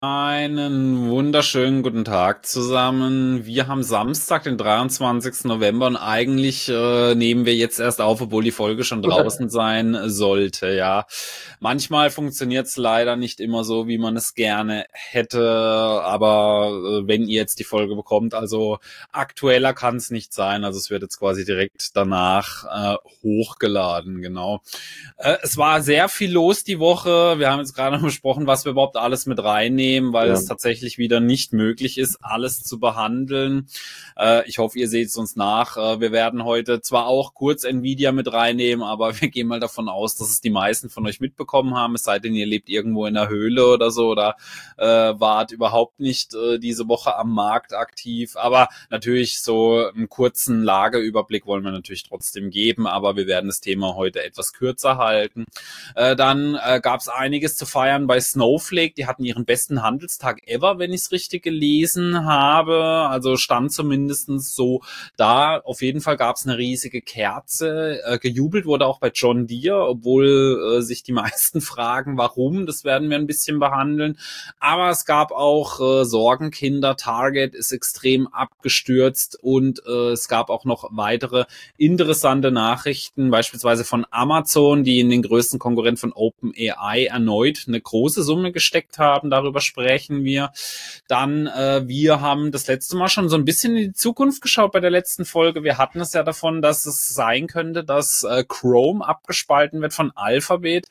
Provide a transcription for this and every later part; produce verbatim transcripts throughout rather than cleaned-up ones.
Einen wunderschönen guten Tag zusammen. Wir haben Samstag, den dreiundzwanzigsten November und eigentlich äh, nehmen wir jetzt erst auf, obwohl die Folge schon draußen sein sollte, ja. Manchmal funktioniert es leider nicht immer so, wie man es gerne hätte, aber äh, wenn ihr jetzt die Folge bekommt, also aktueller kann es nicht sein, also es wird jetzt quasi direkt danach äh, hochgeladen, genau. Äh, es war sehr viel los die Woche. Wir haben jetzt gerade noch besprochen, was wir überhaupt alles mit reinnehmen, weil Ja. es tatsächlich wieder nicht möglich ist, alles zu behandeln. Äh, ich hoffe, ihr seht es uns nach. Äh, wir werden heute zwar auch kurz Nvidia mit reinnehmen, aber wir gehen mal davon aus, dass es die meisten von euch mitbekommen haben, es sei denn, ihr lebt irgendwo in einer Höhle oder so oder äh, wart überhaupt nicht äh, diese Woche am Markt aktiv. Aber natürlich so einen kurzen Lageüberblick wollen wir natürlich trotzdem geben, aber wir werden das Thema heute etwas kürzer halten. Äh, dann äh, gab es einiges zu feiern bei Snowflake. Die hatten ihren besten Handelstag ever, wenn ich es richtig gelesen habe. Also stand zumindest so da. Auf jeden Fall gab es eine riesige Kerze. Äh, gejubelt wurde auch bei John Deere, obwohl äh, sich die meisten fragen, warum. Das werden wir ein bisschen behandeln. Aber es gab auch äh, Sorgenkinder. Target ist extrem abgestürzt und äh, es gab auch noch weitere interessante Nachrichten, beispielsweise von Amazon, die in den größten Konkurrent von OpenAI erneut eine große Summe gesteckt haben. Darüber sprechen wir. Dann, äh, wir haben das letzte Mal schon so ein bisschen in die Zukunft geschaut bei der letzten Folge. Wir hatten es ja davon, dass es sein könnte, dass äh, Chrome abgespalten wird von Alphabet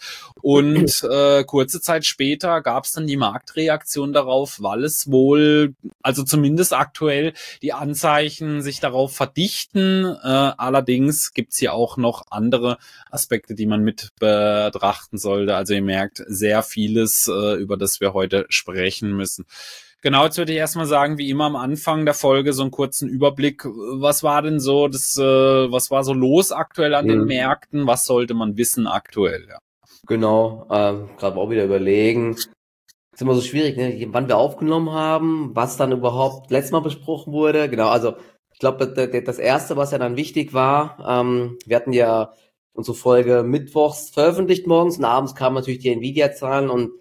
und äh, kurze Zeit später gab es dann die Marktreaktion darauf, weil es wohl, also zumindest aktuell, die Anzeichen sich darauf verdichten. Äh, allerdings gibt's hier auch noch andere Aspekte, die man mit betrachten sollte. Also ihr merkt, sehr vieles, äh, über das wir heute sprechen müssen. Genau, jetzt würde ich erstmal sagen, wie immer am Anfang der Folge so einen kurzen Überblick. Was war denn so das, äh, was war so los aktuell an den Mhm. Märkten? Was sollte man wissen aktuell? Ja. Genau, ähm, gerade auch wieder überlegen. Ist immer so schwierig, ne? Wann wir aufgenommen haben, was dann überhaupt letztes Mal besprochen wurde. Genau, also ich glaube, das Erste, was ja dann wichtig war, ähm, wir hatten ja unsere Folge mittwochs veröffentlicht morgens und abends kamen natürlich die Nvidia-Zahlen und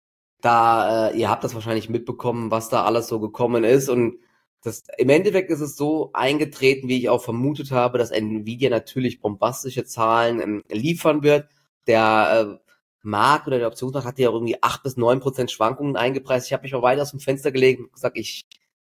da, äh, ihr habt das wahrscheinlich mitbekommen, was da alles so gekommen ist und das, im Endeffekt ist es so eingetreten, wie ich auch vermutet habe, dass Nvidia natürlich bombastische Zahlen ähm, liefern wird. Der äh, Markt oder der Optionsmarkt hat ja irgendwie acht bis neun Prozent Schwankungen eingepreist. Ich habe mich mal weit aus dem Fenster gelegt und gesagt, ich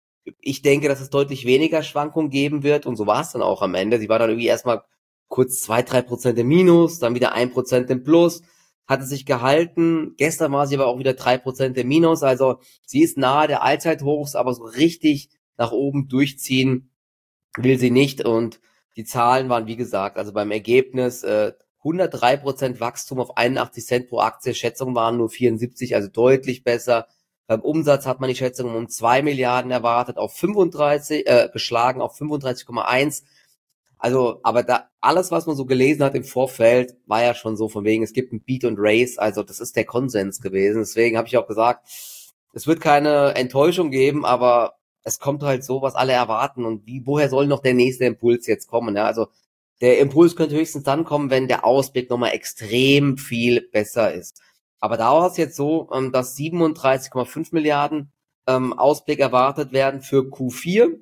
ich denke, dass es deutlich weniger Schwankungen geben wird und so war es dann auch am Ende. Sie war dann irgendwie erstmal kurz zwei, drei Prozent im Minus, dann wieder ein Prozent im Plus, hatte sich gehalten. Gestern war sie aber auch wieder drei Prozent im Minus, also sie ist nahe der Allzeithochs, aber so richtig nach oben durchziehen will sie nicht und die Zahlen waren, wie gesagt, also beim Ergebnis äh, hundertdrei Prozent Wachstum auf einundachtzig Cent pro Aktie, Schätzungen waren nur vierundsiebzig, also deutlich besser. Beim Umsatz hat man die Schätzung um zwei Milliarden erwartet, auf fünfunddreißig, äh, geschlagen auf fünfunddreißig Komma eins. Also, aber da, alles, was man so gelesen hat im Vorfeld, war ja schon so von wegen, es gibt ein Beat und Race, also das ist der Konsens gewesen. Deswegen habe ich auch gesagt, es wird keine Enttäuschung geben, aber es kommt halt so, was alle erwarten und wie, woher soll noch der nächste Impuls jetzt kommen, ja? Also, der Impuls könnte höchstens dann kommen, wenn der Ausblick nochmal extrem viel besser ist. Aber da war es jetzt so, dass siebenunddreißig Komma fünf Milliarden ähm, Ausblick erwartet werden für Q vier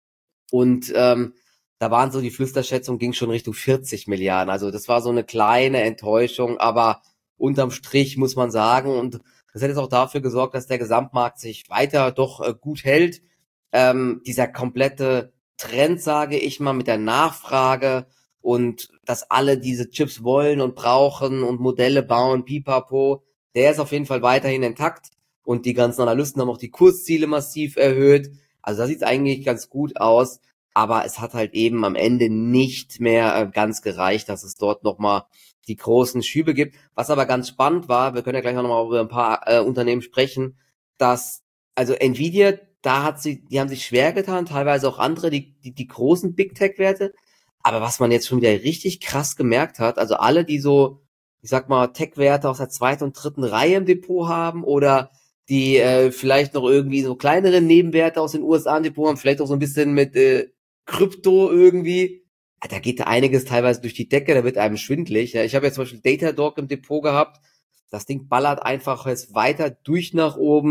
und ähm, da waren so die Flüsterschätzung ging schon Richtung vierzig Milliarden. Also das war so eine kleine Enttäuschung, aber unterm Strich muss man sagen und das hat jetzt auch dafür gesorgt, dass der Gesamtmarkt sich weiter doch äh, gut hält. Ähm, dieser komplette Trend, sage ich mal, mit der Nachfrage und dass alle diese Chips wollen und brauchen und Modelle bauen, pipapo, der ist auf jeden Fall weiterhin intakt und die ganzen Analysten haben auch die Kursziele massiv erhöht. Also da sieht es eigentlich ganz gut aus, aber es hat halt eben am Ende nicht mehr äh, ganz gereicht, dass es dort nochmal die großen Schübe gibt. Was aber ganz spannend war, wir können ja gleich auch nochmal über ein paar äh, Unternehmen sprechen, dass, also Nvidia, da hat sie, die haben sich schwer getan, teilweise auch andere, die, die, die großen Big Tech-Werte. Aber was man jetzt schon wieder richtig krass gemerkt hat, also alle, die so, ich sag mal, Tech-Werte aus der zweiten und dritten Reihe im Depot haben oder die äh, vielleicht noch irgendwie so kleinere Nebenwerte aus den U S A im Depot haben, vielleicht auch so ein bisschen mit äh, Krypto irgendwie. Da geht da einiges teilweise durch die Decke, da wird einem schwindelig. Ja, ich habe jetzt zum Beispiel Datadog im Depot gehabt. Das Ding ballert einfach jetzt weiter durch nach oben.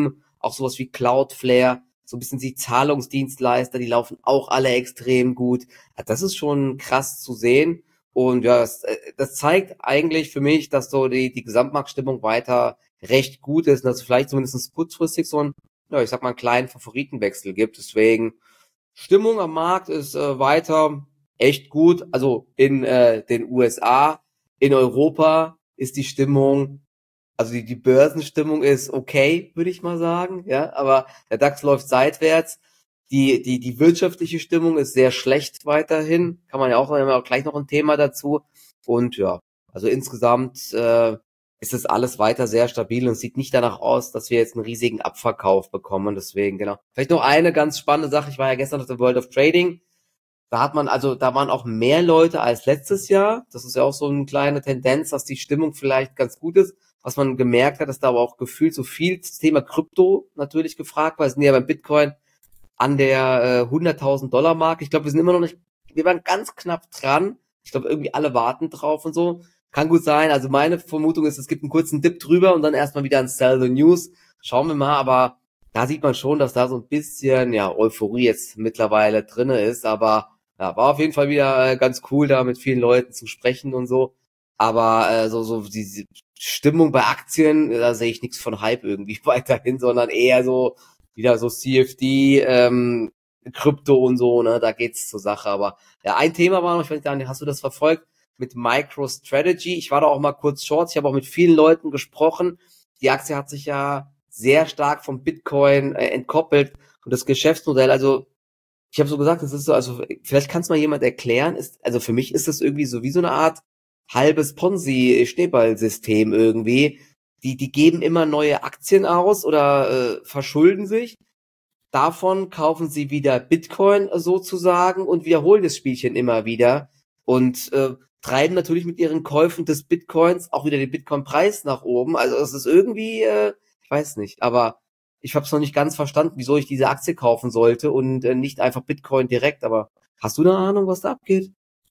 auch sowas wie Cloudflare, so ein bisschen die Zahlungsdienstleister, die laufen auch alle extrem gut. Das ist schon krass zu sehen. Und ja, das, das zeigt eigentlich für mich, dass so die, die Gesamtmarktstimmung weiter recht gut ist und dass es vielleicht zumindest kurzfristig so ein, ja, ich sag mal, einen kleinen Favoritenwechsel gibt. Deswegen, Stimmung am Markt ist äh, weiter echt gut. Also in äh, den U S A, in Europa ist die Stimmung, also die, die Börsenstimmung ist okay, würde ich mal sagen, ja, aber der DAX läuft seitwärts. Die, die, die wirtschaftliche Stimmung ist sehr schlecht weiterhin. Kann man ja auch, wir haben auch gleich noch ein Thema dazu. Und ja, also insgesamt äh, ist es alles weiter sehr stabil und sieht nicht danach aus, dass wir jetzt einen riesigen Abverkauf bekommen. Deswegen, genau. Vielleicht noch eine ganz spannende Sache. Ich war ja gestern auf der World of Trading. Da hat man, also da waren auch mehr Leute als letztes Jahr. Das ist ja auch so eine kleine Tendenz, dass die Stimmung vielleicht ganz gut ist. Was man gemerkt hat, dass da aber auch gefühlt so viel das Thema Krypto natürlich gefragt war. Wir sind ja beim Bitcoin an der äh, hunderttausend Dollar Marke. Ich glaube, wir sind immer noch nicht, wir waren ganz knapp dran. Ich glaube, irgendwie alle warten drauf und so. Kann gut sein. Also meine Vermutung ist, es gibt einen kurzen Dip drüber und dann erstmal wieder ein Sell the News. Schauen wir mal, aber da sieht man schon, dass da so ein bisschen, ja, Euphorie jetzt mittlerweile drinne ist. Aber ja, war auf jeden Fall wieder äh, ganz cool, da mit vielen Leuten zu sprechen und so. Aber äh, so so diese Stimmung bei Aktien, da sehe ich nichts von Hype irgendwie weiterhin, sondern eher so wieder so C F D, ähm, Krypto und so, ne, da geht's zur Sache. Aber ja, ein Thema war noch, ich weiß gar nicht, hast du das verfolgt mit MicroStrategy? Ich war da auch mal kurz short, ich habe auch mit vielen Leuten gesprochen. Die Aktie hat sich ja sehr stark vom Bitcoin äh, entkoppelt und das Geschäftsmodell, also ich habe so gesagt, das ist so, also vielleicht kann es mal jemand erklären, ist, also für mich ist das irgendwie so wie so eine Art halbes Ponzi-Schneeballsystem irgendwie. Die, die geben immer neue Aktien aus oder äh, verschulden sich. Davon kaufen sie wieder Bitcoin sozusagen und wiederholen das Spielchen immer wieder und äh, treiben natürlich mit ihren Käufen des Bitcoins auch wieder den Bitcoin-Preis nach oben. Also es ist irgendwie, äh, ich weiß nicht, aber ich habe es noch nicht ganz verstanden, wieso ich diese Aktie kaufen sollte und äh, nicht einfach Bitcoin direkt. Aber hast du eine Ahnung, was da abgeht?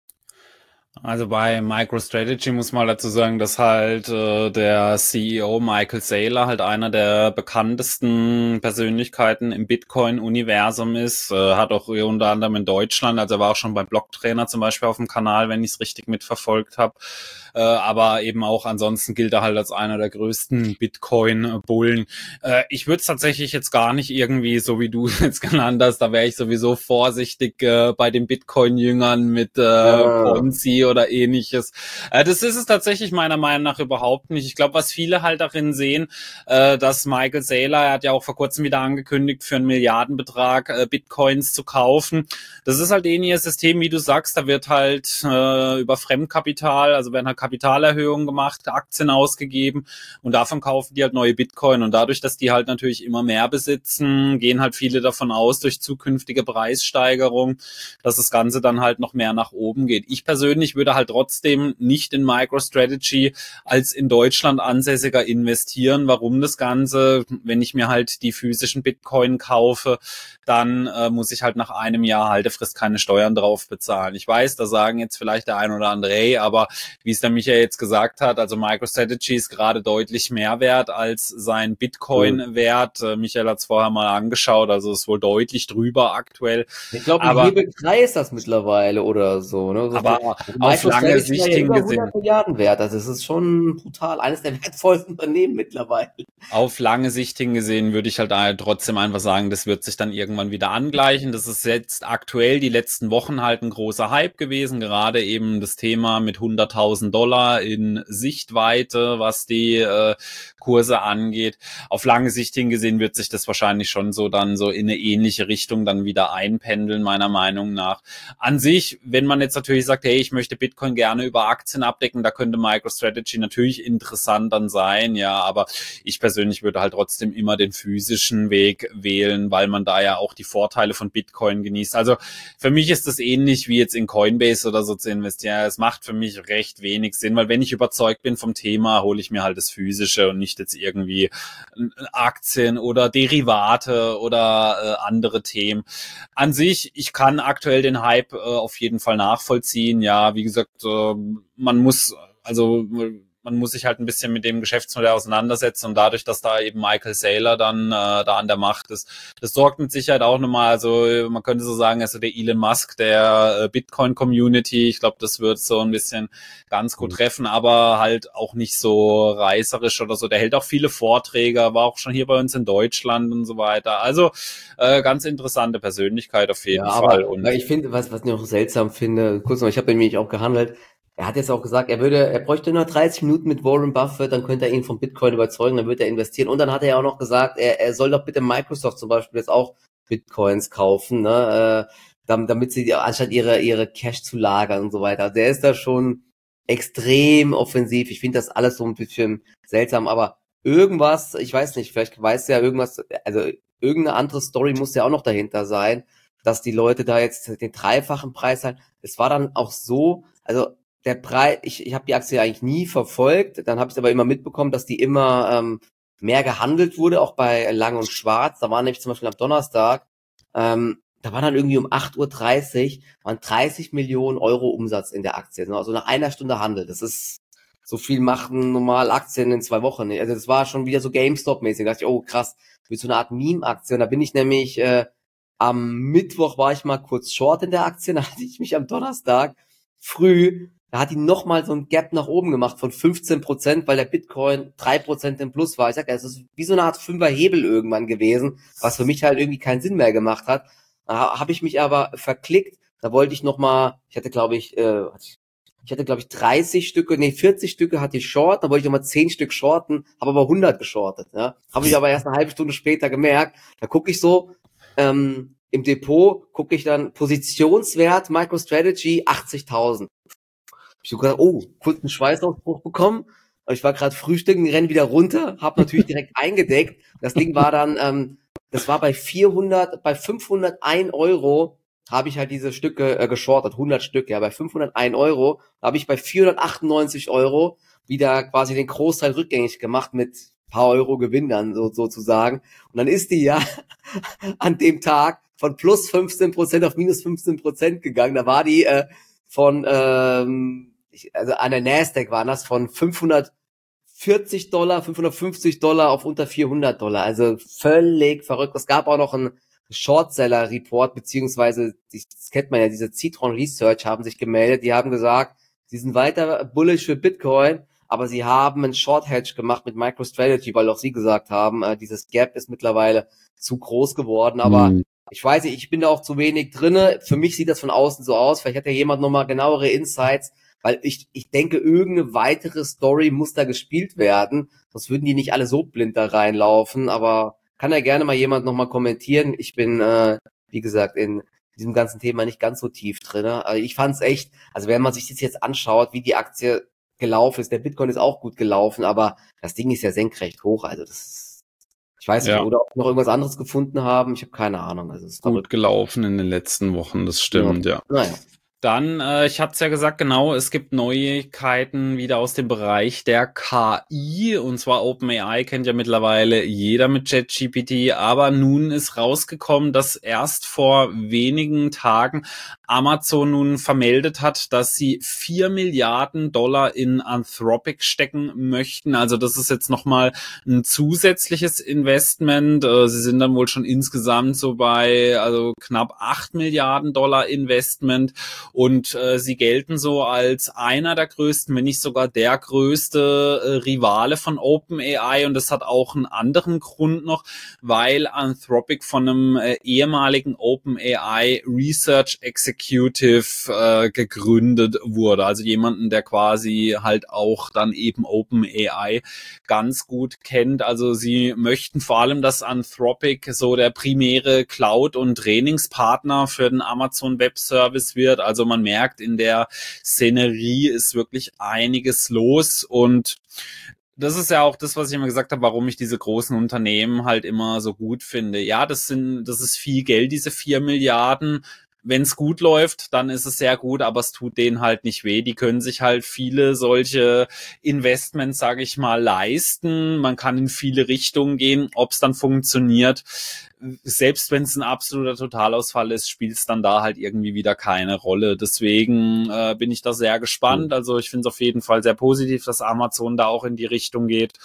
Also bei MicroStrategy muss man dazu sagen, dass halt äh, der C E O Michael Saylor halt einer der bekanntesten Persönlichkeiten im Bitcoin-Universum ist. Äh, hat auch unter anderem in Deutschland, also er war auch schon bei Blocktrainer zum Beispiel auf dem Kanal, wenn ich es richtig mitverfolgt habe. Äh, aber eben auch ansonsten gilt er halt als einer der größten Bitcoin-Bullen. Äh, ich würde es tatsächlich jetzt gar nicht irgendwie, so wie du es jetzt genannt hast, da wäre ich sowieso vorsichtig äh, bei den Bitcoin-Jüngern mit äh, Ah. Ponzi oder ähnliches. Äh, das ist es tatsächlich meiner Meinung nach überhaupt nicht. Ich glaube, was viele halt darin sehen, äh, dass Michael Saylor, er hat ja auch vor kurzem wieder angekündigt, für einen Milliardenbetrag äh, Bitcoins zu kaufen. Das ist halt ähnliches System, wie du sagst, da wird halt äh, über Fremdkapital, also werden halt Kapitalerhöhungen gemacht, Aktien ausgegeben und davon kaufen die halt neue Bitcoin und dadurch, dass die halt natürlich immer mehr besitzen, gehen halt viele davon aus, durch zukünftige Preissteigerung, dass das Ganze dann halt noch mehr nach oben geht. Ich persönlich würde halt trotzdem nicht in MicroStrategy als in Deutschland ansässiger investieren. Warum das Ganze? Wenn ich mir halt die physischen Bitcoin kaufe, dann äh, muss ich halt nach einem Jahr Haltefrist keine Steuern drauf bezahlen. Ich weiß, da sagen jetzt vielleicht der ein oder andere, hey, aber wie es der Michael jetzt gesagt hat, also MicroStrategy ist gerade deutlich mehr wert als sein Bitcoin-Wert. Mhm. Äh, Michael hat es vorher mal angeschaut, also ist wohl deutlich drüber aktuell. Ich glaube, ein Hebel drei ist das mittlerweile oder so. Ne? So aber auf lange Sicht ja über hingesehen. hundert Milliarden wert. Also es ist schon brutal. Eines der wertvollsten Unternehmen mittlerweile. Auf lange Sicht hingesehen würde ich halt trotzdem einfach sagen, das wird sich dann irgendwann wieder angleichen. Das ist jetzt aktuell die letzten Wochen halt ein großer Hype gewesen. Gerade eben das Thema mit hunderttausend Dollar in Sichtweite, was die äh, Kurse angeht. Auf lange Sicht hingesehen wird sich das wahrscheinlich schon so dann so in eine ähnliche Richtung dann wieder einpendeln, meiner Meinung nach. An sich, wenn man jetzt natürlich sagt, hey, ich möchte Bitcoin gerne über Aktien abdecken, da könnte MicroStrategy natürlich interessant dann sein, ja, aber ich persönlich würde halt trotzdem immer den physischen Weg wählen, weil man da ja auch die Vorteile von Bitcoin genießt. Also für mich ist das ähnlich wie jetzt in Coinbase oder so zu investieren. Es macht für mich recht wenig Sinn, weil wenn ich überzeugt bin vom Thema, hole ich mir halt das Physische und nicht jetzt irgendwie Aktien oder Derivate oder äh, andere Themen. An sich, ich kann aktuell den Hype äh, auf jeden Fall nachvollziehen. Ja, wie gesagt, äh, man muss, also man muss sich halt ein bisschen mit dem Geschäftsmodell auseinandersetzen und dadurch, dass da eben Michael Saylor dann äh, da an der Macht ist, das sorgt mit Sicherheit auch nochmal, also man könnte so sagen, also der Elon Musk der äh, Bitcoin-Community, ich glaube, das wird so ein bisschen ganz gut treffen, aber halt auch nicht so reißerisch oder so. Der hält auch viele Vorträge, war auch schon hier bei uns in Deutschland und so weiter. Also äh, ganz interessante Persönlichkeit auf jeden Ja, Fall. aber Und weil ich finde, was, was ich noch seltsam finde, kurz noch, ich habe nämlich auch gehandelt, er hat jetzt auch gesagt, er würde, er bräuchte nur dreißig Minuten mit Warren Buffett, dann könnte er ihn vom Bitcoin überzeugen, dann würde er investieren. Und dann hat er ja auch noch gesagt, er, er soll doch bitte Microsoft zum Beispiel jetzt auch Bitcoins kaufen, ne, äh, damit, damit sie anstatt ihre ihre Cash zu lagern und so weiter. Also der ist da schon extrem offensiv. Ich finde das alles so ein bisschen seltsam, aber irgendwas, ich weiß nicht, vielleicht weiß ja irgendwas, also irgendeine andere Story muss ja auch noch dahinter sein, dass die Leute da jetzt den dreifachen Preis haben. Es war dann auch so, also der Preis, ich, ich habe die Aktie eigentlich nie verfolgt, dann habe ich aber immer mitbekommen, dass die immer ähm, mehr gehandelt wurde, auch bei Lang und Schwarz. Da war nämlich zum Beispiel am Donnerstag, ähm, da war dann irgendwie um acht Uhr dreißig, waren dreißig Millionen Euro Umsatz in der Aktie, also nach einer Stunde Handel. Das ist, so viel machen normal Aktien in zwei Wochen. Also das war schon wieder so GameStop-mäßig. Da dachte ich, oh krass, wie so eine Art Meme-Aktie. Und da bin ich nämlich, äh, am Mittwoch war ich mal kurz short in der Aktie, da hatte ich mich am Donnerstag früh, da hat die nochmal so ein Gap nach oben gemacht von fünfzehn Prozent, weil der Bitcoin drei Prozent im Plus war. Ich sag, es ist wie so eine Art Fünfer-Hebel irgendwann gewesen, was für mich halt irgendwie keinen Sinn mehr gemacht hat. Da habe ich mich aber verklickt, da wollte ich nochmal, ich hatte glaube ich, äh, ich hatte glaube ich dreißig Stücke, nee vierzig Stücke hatte ich short, da wollte ich nochmal zehn Stück shorten, habe aber hundert geschortet. Ja? Habe ich aber erst eine halbe Stunde später gemerkt, da gucke ich so, ähm, im Depot gucke ich dann Positionswert MicroStrategy achtzigtausend. Ich habe gedacht, oh, kurz einen Schweißausbruch bekommen. Ich war gerade frühstücken, renn wieder runter, habe natürlich direkt eingedeckt. Das Ding war dann, ähm, das war bei vierhundert, bei fünfhundertein Euro habe ich halt diese Stücke äh, geschortet, hundert Stück, ja, bei fünfhundertein Euro habe ich bei vierhundertachtundneunzig Euro wieder quasi den Großteil rückgängig gemacht mit paar Euro Gewinn dann so, sozusagen. Und dann ist die ja an dem Tag von plus fünfzehn Prozent auf minus fünfzehn Prozent gegangen. Da war die äh, von, ähm, ich, also an der Nasdaq waren das von fünfhundertvierzig Dollar, fünfhundertfünfzig Dollar auf unter vierhundert Dollar. Also völlig verrückt. Es gab auch noch einen Shortseller-Report, beziehungsweise, das kennt man ja, diese Citron Research haben sich gemeldet. Die haben gesagt, sie sind weiter bullish für Bitcoin, aber sie haben einen Short Hedge gemacht mit MicroStrategy, weil auch sie gesagt haben, äh, dieses Gap ist mittlerweile zu groß geworden, aber mhm. ich weiß nicht, ich bin da auch zu wenig drinne. Für mich sieht das von außen so aus. Vielleicht hat ja jemand nochmal genauere Insights, weil ich ich denke, irgendeine weitere Story muss da gespielt werden, sonst würden die nicht alle so blind da reinlaufen, aber kann ja gerne mal jemand nochmal kommentieren. Ich bin, äh, wie gesagt, in diesem ganzen Thema nicht ganz so tief drinne. Also ich fand's echt, also wenn man sich das jetzt anschaut, wie die Aktie gelaufen ist, der Bitcoin ist auch gut gelaufen, aber das Ding ist ja senkrecht hoch, also das, ich weiß nicht, ja. Oder ob wir noch irgendwas anderes gefunden haben, ich habe keine Ahnung. Also es ist gut gelaufen in den letzten Wochen, das stimmt, ja. ja. Naja. Dann, äh, ich hatte es ja gesagt, genau, es gibt Neuigkeiten wieder aus dem Bereich der K I, und zwar OpenAI kennt ja mittlerweile jeder mit ChatGPT, aber nun ist rausgekommen, dass erst vor wenigen Tagen Amazon nun vermeldet hat, dass sie vier Milliarden Dollar in Anthropic stecken möchten. Also das ist jetzt nochmal ein zusätzliches Investment. Äh, sie sind dann wohl schon insgesamt so bei also knapp acht Milliarden Dollar Investment. Und äh, sie gelten so als einer der größten, wenn nicht sogar der größte äh, Rivale von OpenAI. Und das hat auch einen anderen Grund noch, weil Anthropic von einem äh, ehemaligen OpenAI Research Executive äh, gegründet wurde. Also jemanden, der quasi halt auch dann eben OpenAI ganz gut kennt. Also sie möchten vor allem, dass Anthropic so der primäre Cloud- und Trainingspartner für den Amazon Web Service wird. Also man merkt, in der Szenerie ist wirklich einiges los, und das ist ja auch das, was ich immer gesagt habe, warum ich diese großen Unternehmen halt immer so gut finde. Ja, das sind, das ist viel Geld, diese vier Milliarden. wenn es gut läuft, dann ist es sehr gut, aber es tut denen halt nicht weh. Die können sich halt viele solche Investments, sage ich mal, leisten. Man kann in viele Richtungen gehen. Ob es dann funktioniert, selbst wenn es ein absoluter Totalausfall ist, spielt es dann da halt irgendwie wieder keine Rolle. Deswegen äh, bin ich da sehr gespannt. Also ich finde es auf jeden Fall sehr positiv, dass Amazon da auch in die Richtung geht.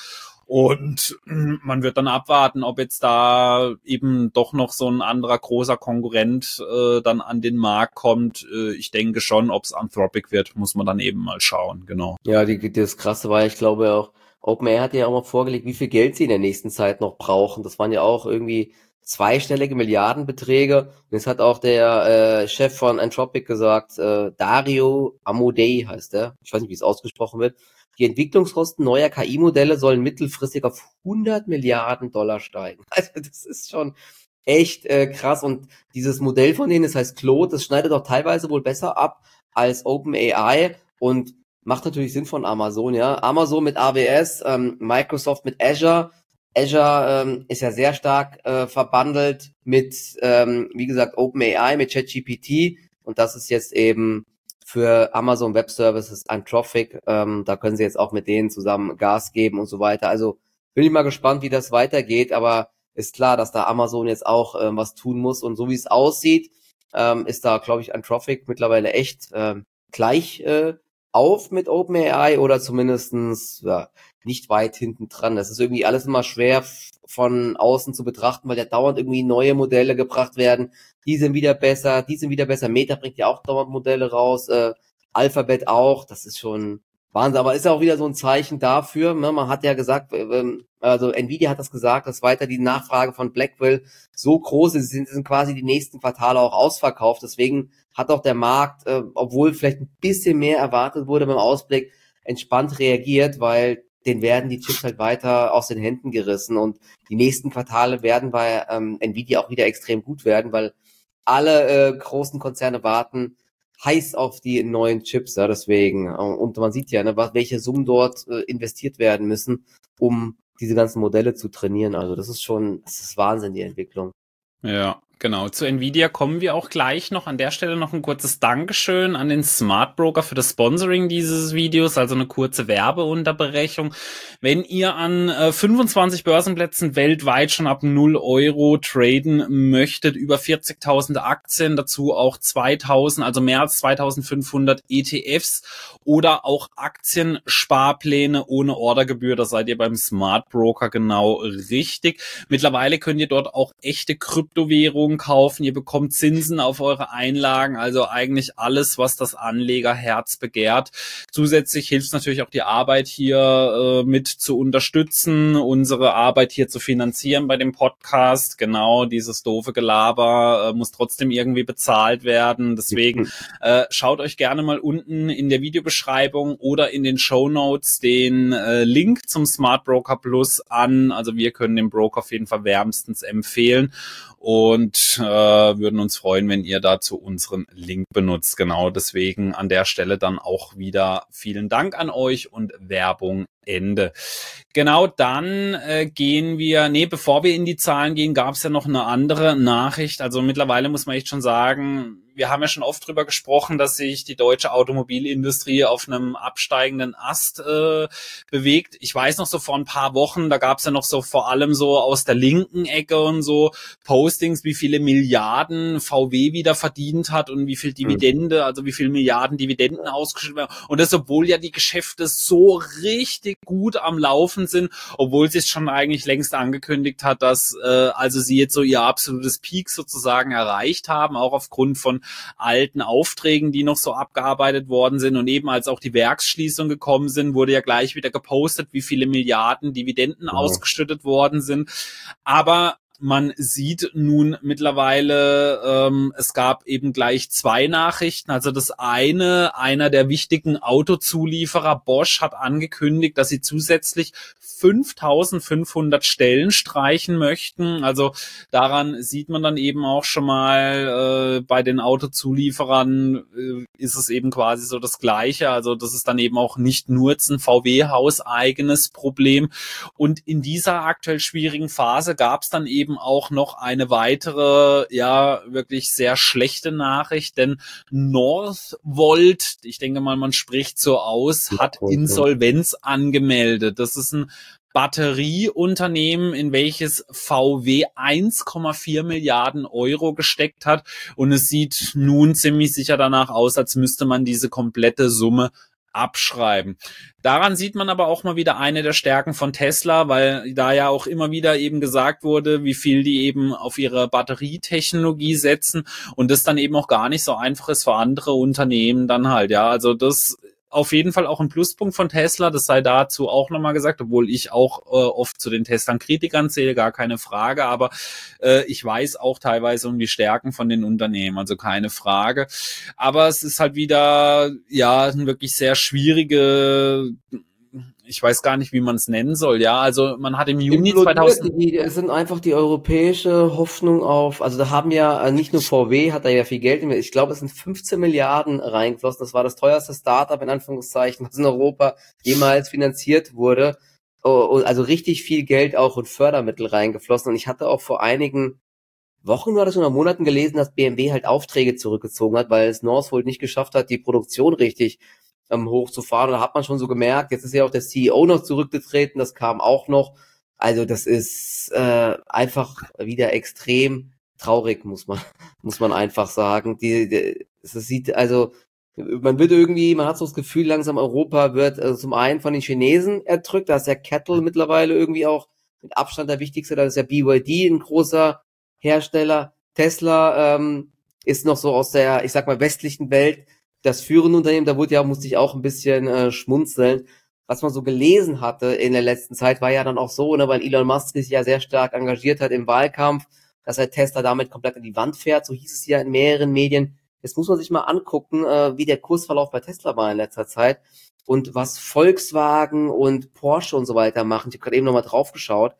Und man wird dann abwarten, ob jetzt da eben doch noch so ein anderer großer Konkurrent äh, dann an den Markt kommt. Äh, ich denke schon, ob es Anthropic wird, muss man dann eben mal schauen. Genau. Ja, die, das Krasse war, ich glaube auch, OpenAI hat ja auch mal vorgelegt, wie viel Geld sie in der nächsten Zeit noch brauchen. Das waren ja auch irgendwie zweistellige Milliardenbeträge. Und jetzt hat auch der äh, Chef von Anthropic gesagt, äh, Dario Amodei heißt er. Ich weiß nicht, wie es ausgesprochen wird. Die Entwicklungskosten neuer K I-Modelle sollen mittelfristig auf hundert Milliarden Dollar steigen. Also das ist schon echt äh, krass. Und dieses Modell von denen, das heißt Claude, das schneidet auch teilweise wohl besser ab als OpenAI und macht natürlich Sinn von Amazon, ja. Amazon mit A W S, ähm, Microsoft mit Azure. Azure ähm, ist ja sehr stark äh, verbandelt mit, ähm, wie gesagt, OpenAI, mit ChatGPT. Und das ist jetzt eben für Amazon Web Services Anthropic. Ähm, da können sie jetzt auch mit denen zusammen Gas geben und so weiter. Also bin ich mal gespannt, wie das weitergeht. Aber ist klar, dass da Amazon jetzt auch ähm, was tun muss. Und so wie es aussieht, ähm, ist da, glaube ich, Anthropic mittlerweile echt ähm, gleich äh, auf mit OpenAI oder zumindestens ja, nicht weit hinten dran. Das ist irgendwie alles immer schwer von außen zu betrachten, weil ja dauernd irgendwie neue Modelle gebracht werden. Die sind wieder besser, die sind wieder besser. Meta bringt ja auch dauernd Modelle raus, äh, Alphabet auch. Das ist schon Wahnsinn. Aber ist ja auch wieder so ein Zeichen dafür. Ne? Man hat ja gesagt, äh, also Nvidia hat das gesagt, dass weiter die Nachfrage von Blackwell so groß ist, sind, sind quasi die nächsten Quartale auch ausverkauft. Deswegen hat auch der Markt, äh, obwohl vielleicht ein bisschen mehr erwartet wurde beim Ausblick, entspannt reagiert, weil den werden die Chips halt weiter aus den Händen gerissen und die nächsten Quartale werden bei ähm, Nvidia auch wieder extrem gut werden, weil alle äh, großen Konzerne warten heiß auf die neuen Chips, ja, deswegen. Und man sieht ja, ne, welche Summen dort äh, investiert werden müssen, um diese ganzen Modelle zu trainieren. Also das ist schon, das ist Wahnsinn, die Entwicklung. Ja, genau. Zu Nvidia kommen wir auch gleich noch. An der Stelle noch ein kurzes Dankeschön an den Smart Broker für das Sponsoring dieses Videos, also eine kurze Werbeunterbrechung. Wenn ihr an äh, fünfundzwanzig Börsenplätzen weltweit schon ab null Euro traden möchtet, über vierzigtausend Aktien, dazu auch zweitausend, also mehr als zweitausendfünfhundert E T Fs oder auch Aktiensparpläne ohne Ordergebühr, da seid ihr beim Smart Broker genau richtig. Mittlerweile könnt ihr dort auch echte Kryptowährungen kaufen, ihr bekommt Zinsen auf eure Einlagen, also eigentlich alles, was das Anlegerherz begehrt. Zusätzlich hilft es natürlich auch die Arbeit hier äh, mit zu unterstützen, unsere Arbeit hier zu finanzieren bei dem Podcast. Genau, dieses doofe Gelaber äh, muss trotzdem irgendwie bezahlt werden. Deswegen äh, schaut euch gerne mal unten in der Videobeschreibung oder in den Shownotes den äh, Link zum Smart Broker Plus an. Also wir können den Broker auf jeden Fall wärmstens empfehlen. Und äh, würden uns freuen, wenn ihr dazu unseren Link benutzt. Genau, deswegen an der Stelle dann auch wieder vielen Dank an euch und Werbung Ende. Genau, dann äh, gehen wir, nee, bevor wir in die Zahlen gehen, gab es ja noch eine andere Nachricht. Also mittlerweile muss man echt schon sagen, wir haben ja schon oft drüber gesprochen, dass sich die deutsche Automobilindustrie auf einem absteigenden Ast äh, bewegt. Ich weiß noch so vor ein paar Wochen, da gab es ja noch so vor allem so aus der linken Ecke und so Postings, wie viele Milliarden V W wieder verdient hat und wie viel Dividende, also wie viele Milliarden Dividenden ausgeschüttet werden. Und das, obwohl ja die Geschäfte so richtig gut am Laufen sind, obwohl sie es schon eigentlich längst angekündigt hat, dass äh, also sie jetzt so ihr absolutes Peak sozusagen erreicht haben, auch aufgrund von alten Aufträgen, die noch so abgearbeitet worden sind. Und eben als auch die Werksschließungen gekommen sind, wurde ja gleich wieder gepostet, wie viele Milliarden Dividenden ja. ausgeschüttet worden sind. Aber man sieht nun mittlerweile, ähm, es gab eben gleich zwei Nachrichten. Also das eine, einer der wichtigen Autozulieferer Bosch hat angekündigt, dass sie zusätzlich fünftausendfünfhundert Stellen streichen möchten. Also daran sieht man dann eben auch schon mal, äh, bei den Autozulieferern äh, ist es eben quasi so das Gleiche. Also das ist dann eben auch nicht nur jetzt ein V W-hauseigenes Problem. Und in dieser aktuell schwierigen Phase gab es dann eben eben auch noch eine weitere, ja, wirklich sehr schlechte Nachricht, denn Northvolt, ich denke mal, man spricht so aus, hat Insolvenz angemeldet. Das ist ein Batterieunternehmen, in welches V W eins Komma vier Milliarden Euro gesteckt hat, und es sieht nun ziemlich sicher danach aus, als müsste man diese komplette Summe abschreiben. Daran sieht man aber auch mal wieder eine der Stärken von Tesla, weil da ja auch immer wieder eben gesagt wurde, wie viel die eben auf ihre Batterietechnologie setzen und das dann eben auch gar nicht so einfach ist für andere Unternehmen dann halt, ja, also das auf jeden Fall auch ein Pluspunkt von Tesla, das sei dazu auch nochmal gesagt, obwohl ich auch äh, oft zu den Tesla-Kritikern zähle, gar keine Frage, aber äh, ich weiß auch teilweise um die Stärken von den Unternehmen, also keine Frage. Aber es ist halt wieder, ja, ein wirklich sehr schwierige, ich weiß gar nicht, wie man es nennen soll, ja, also man hat im Juni zweitausend... Es sind einfach die europäische Hoffnung auf, also da haben ja nicht nur V W, hat da ja viel Geld, ich glaube, es sind fünfzehn Milliarden reingeflossen, das war das teuerste Startup in Anführungszeichen, was in Europa jemals finanziert wurde, also richtig viel Geld auch und Fördermittel reingeflossen, und ich hatte auch vor einigen Wochen oder schon Monaten gelesen, dass B M W halt Aufträge zurückgezogen hat, weil es Northvolt nicht geschafft hat, die Produktion richtig ähm, hochzufahren. Und da hat man schon so gemerkt, jetzt ist ja auch der C E O noch zurückgetreten, das kam auch noch. Also das ist äh, einfach wieder extrem traurig, muss man muss man einfach sagen. Die, die es sieht also man wird irgendwie, man hat so das Gefühl, langsam Europa wird äh, zum einen von den Chinesen erdrückt, da ist ja Kettle mittlerweile irgendwie auch mit Abstand der wichtigste, da ist ja B Y D ein großer Hersteller. Tesla ähm, ist noch so aus der, ich sag mal, westlichen Welt das führende Unternehmen. Da wurde ja, musste ich auch ein bisschen äh, schmunzeln. Was man so gelesen hatte in der letzten Zeit, war ja dann auch so, ne, weil Elon Musk sich ja sehr stark engagiert hat im Wahlkampf, dass er Tesla damit komplett an die Wand fährt. So hieß es ja in mehreren Medien. Jetzt muss man sich mal angucken, äh, wie der Kursverlauf bei Tesla war in letzter Zeit und was Volkswagen und Porsche und so weiter machen. Ich habe gerade eben nochmal drauf geschaut.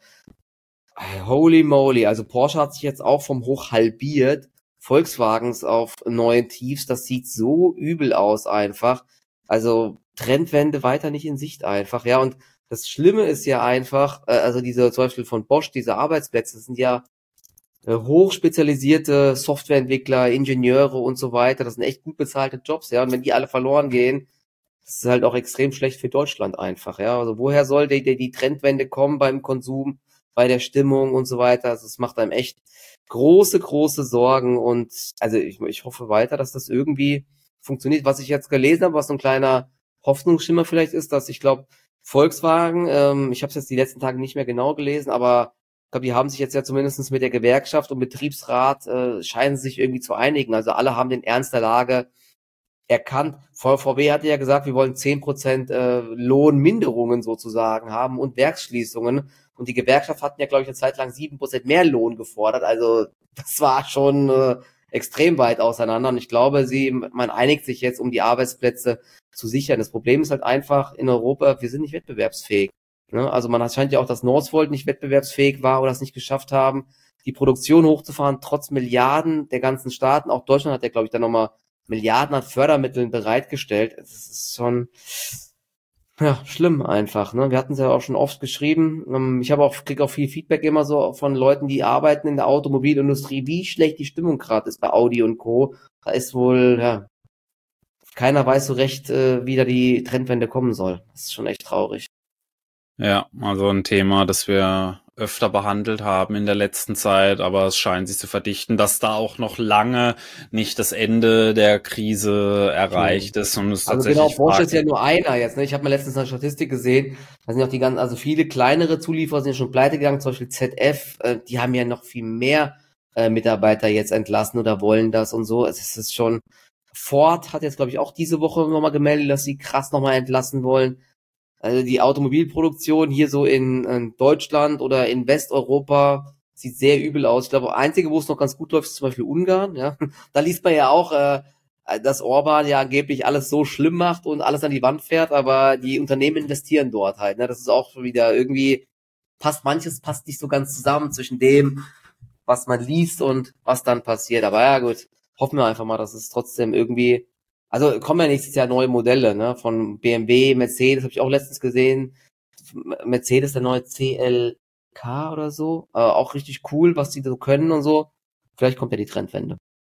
Holy moly, also Porsche hat sich jetzt auch vom Hoch halbiert, Volkswagens auf neuen Tiefs, das sieht so übel aus einfach, also Trendwende weiter nicht in Sicht einfach, ja, und das Schlimme ist ja einfach, äh, also diese, zum Beispiel von Bosch, diese Arbeitsplätze, das sind ja äh, hochspezialisierte Softwareentwickler, Ingenieure und so weiter, das sind echt gut bezahlte Jobs, ja, und wenn die alle verloren gehen, das ist halt auch extrem schlecht für Deutschland einfach, ja, also woher soll die, die, die Trendwende kommen beim Konsum, bei der Stimmung und so weiter. Also es macht einem echt große, große Sorgen, und also ich, ich hoffe weiter, dass das irgendwie funktioniert. Was ich jetzt gelesen habe, was so ein kleiner Hoffnungsschimmer vielleicht ist, dass ich glaube, Volkswagen, ähm, ich habe es jetzt die letzten Tage nicht mehr genau gelesen, aber ich glaube, die haben sich jetzt ja zumindest mit der Gewerkschaft und Betriebsrat, äh, scheinen sich irgendwie zu einigen. Also alle haben den Ernst der Lage erkannt. V W hatte ja gesagt, wir wollen zehn Prozent äh, Lohnminderungen sozusagen haben und Werksschließungen. Und die Gewerkschaft hatten ja, glaube ich, eine Zeit lang sieben Prozent mehr Lohn gefordert. Also das war schon äh, extrem weit auseinander. Und ich glaube, sie, man einigt sich jetzt, um die Arbeitsplätze zu sichern. Das Problem ist halt einfach in Europa, wir sind nicht wettbewerbsfähig. Ne? Also man scheint ja auch, dass Northvolt nicht wettbewerbsfähig war oder es nicht geschafft haben, die Produktion hochzufahren, trotz Milliarden der ganzen Staaten. Auch Deutschland hat ja, glaube ich, dann nochmal Milliarden an Fördermitteln bereitgestellt. Das ist schon ja schlimm einfach. Ne? Wir hatten es ja auch schon oft geschrieben. Ich habe auch kriege auch viel Feedback immer so von Leuten, die arbeiten in der Automobilindustrie, wie schlecht die Stimmung gerade ist bei Audi und Co. Da ist wohl ja keiner weiß so recht, wie da die Trendwende kommen soll. Das ist schon echt traurig. Ja, also ein Thema, das wir öfter behandelt haben in der letzten Zeit, aber es scheint sich zu verdichten, dass da auch noch lange nicht das Ende der Krise erreicht ist. Und es also tatsächlich genau, Porsche ist ja nur einer jetzt. Ne? Ich habe mal letztens eine Statistik gesehen, da sind auch die ganzen, also viele kleinere Zulieferer sind ja schon pleite gegangen, zum Beispiel Z F, äh, die haben ja noch viel mehr äh, Mitarbeiter jetzt entlassen oder wollen das und so. Es ist schon, Ford hat jetzt, glaube ich, auch diese Woche nochmal gemeldet, dass sie krass nochmal entlassen wollen. Also die Automobilproduktion hier so in, in Deutschland oder in Westeuropa sieht sehr übel aus. Ich glaube, einzige, wo es noch ganz gut läuft, ist zum Beispiel Ungarn. Ja, da liest man ja auch, äh, dass Orban ja angeblich alles so schlimm macht und alles an die Wand fährt, aber die Unternehmen investieren dort halt. Ne? Das ist auch schon wieder irgendwie, passt manches passt nicht so ganz zusammen zwischen dem, was man liest und was dann passiert. Aber ja gut, hoffen wir einfach mal, dass es trotzdem irgendwie, also kommen ja nächstes Jahr neue Modelle, ne, von B M W, Mercedes, habe ich auch letztens gesehen. Mercedes, der neue C L K oder so. Äh, auch richtig cool, was die so können und so. Vielleicht kommt ja die Trendwende.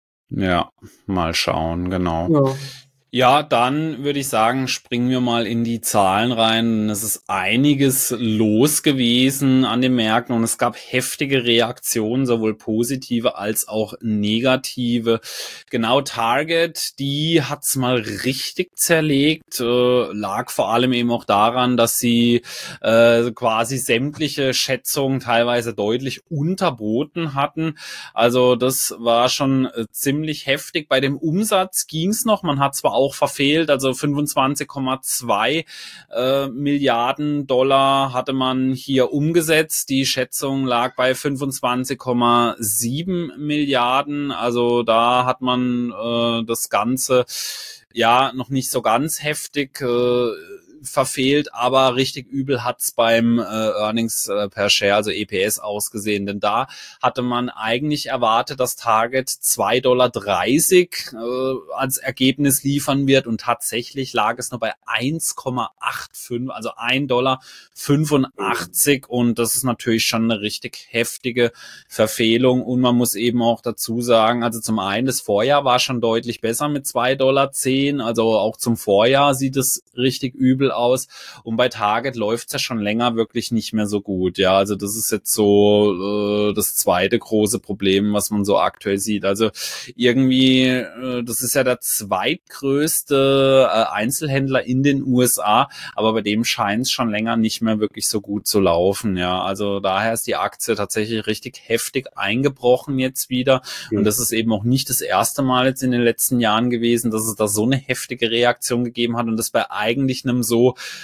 Ja, mal schauen, genau. Ja. Ja, dann würde ich sagen, springen wir mal in die Zahlen rein. Es ist einiges los gewesen an den Märkten und es gab heftige Reaktionen, sowohl positive als auch negative. Genau, Target, die hat's mal richtig zerlegt, äh, lag vor allem eben auch daran, dass sie äh, quasi sämtliche Schätzungen teilweise deutlich unterboten hatten. Also das war schon äh, ziemlich heftig. Bei dem Umsatz ging's noch, man hat zwar auch verfehlt, also fünfundzwanzig Komma zwei äh, Milliarden Dollar hatte man hier umgesetzt. Die Schätzung lag bei fünfundzwanzig Komma sieben Milliarden. Also da hat man äh, das Ganze ja noch nicht so ganz heftig äh, verfehlt, aber richtig übel hat's beim äh, Earnings äh, per Share, also E P S, ausgesehen. Denn da hatte man eigentlich erwartet, dass Target zwei Komma dreißig Dollar äh, als Ergebnis liefern wird und tatsächlich lag es nur bei eins Komma fünfundachtzig, also ein Dollar fünfundachtzig und das ist natürlich schon eine richtig heftige Verfehlung und man muss eben auch dazu sagen, also zum einen das Vorjahr war schon deutlich besser mit zwei Komma zehn Dollar, also auch zum Vorjahr sieht es richtig übel aus und bei Target läuft's ja schon länger wirklich nicht mehr so gut, ja, also das ist jetzt so äh, das zweite große Problem, was man so aktuell sieht, also irgendwie, äh, das ist ja der zweitgrößte äh, Einzelhändler in den U S A, aber bei dem scheint es schon länger nicht mehr wirklich so gut zu laufen, ja, also daher ist die Aktie tatsächlich richtig heftig eingebrochen jetzt wieder und das ist eben auch nicht das erste Mal jetzt in den letzten Jahren gewesen, dass es da so eine heftige Reaktion gegeben hat und das bei eigentlich einem so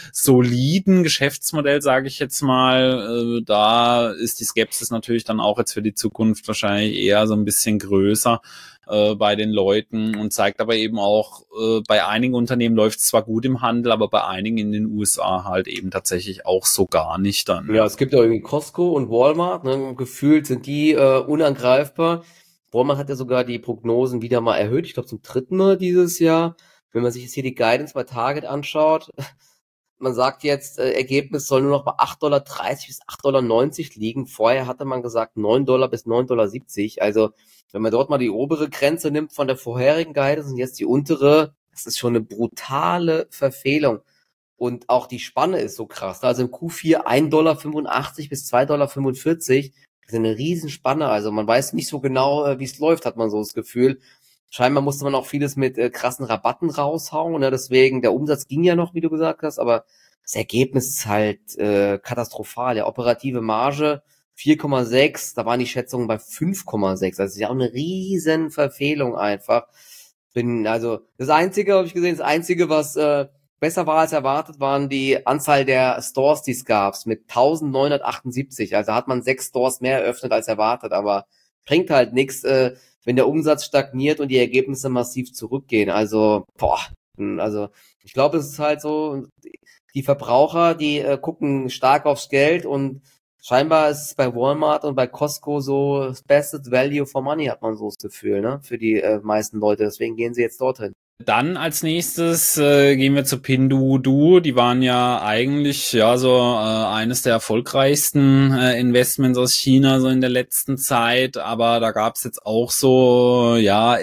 soliden Geschäftsmodell, sage ich jetzt mal, äh, da ist die Skepsis natürlich dann auch jetzt für die Zukunft wahrscheinlich eher so ein bisschen größer äh, bei den Leuten und zeigt aber eben auch, äh, bei einigen Unternehmen läuft es zwar gut im Handel, aber bei einigen in den U S A halt eben tatsächlich auch so gar nicht dann. Ja, es gibt ja irgendwie Costco und Walmart, ne? Gefühlt sind die äh, unangreifbar. Walmart hat ja sogar die Prognosen wieder mal erhöht, ich glaube zum dritten Mal dieses Jahr. Wenn man sich jetzt hier die Guidance bei Target anschaut, man sagt jetzt, äh, Ergebnis soll nur noch bei acht Komma dreißig Dollar bis acht Komma neunzig Dollar liegen. Vorher hatte man gesagt neun Dollar bis neun Komma siebzig Dollar. Also wenn man dort mal die obere Grenze nimmt von der vorherigen Guidance und jetzt die untere, das ist schon eine brutale Verfehlung. Und auch die Spanne ist so krass. Also im Q vier ein Komma fünfundachtzig Dollar bis zwei Komma fünfundvierzig Dollar. Das ist eine Riesenspanne. Also man weiß nicht so genau, wie es läuft, hat man so das Gefühl. Scheinbar musste man auch vieles mit äh, krassen Rabatten raushauen. Ne? Deswegen, der Umsatz ging ja noch, wie du gesagt hast, aber das Ergebnis ist halt äh, katastrophal. Der operative Marge vier Komma sechs, da waren die Schätzungen bei fünf Komma sechs. Also das ist ja auch eine riesen Verfehlung einfach. Bin, also das Einzige, habe ich gesehen, das Einzige, was äh, besser war als erwartet, waren die Anzahl der Stores, die es gab, mit eintausendneunhundertachtundsiebzig. Also hat man sechs Stores mehr eröffnet als erwartet, aber bringt halt nichts, äh, wenn der Umsatz stagniert und die Ergebnisse massiv zurückgehen. Also, boah, also ich glaube, es ist halt so, die Verbraucher, die äh, gucken stark aufs Geld und scheinbar ist es bei Walmart und bei Costco so das beste Value for Money, hat man so das Gefühl, ne, für die äh, meisten Leute. Deswegen gehen sie jetzt dorthin. Dann als nächstes äh, gehen wir zu Pinduoduo. Die waren ja eigentlich ja so äh, eines der erfolgreichsten äh, Investments aus China so in der letzten Zeit, aber da gab es jetzt auch so ja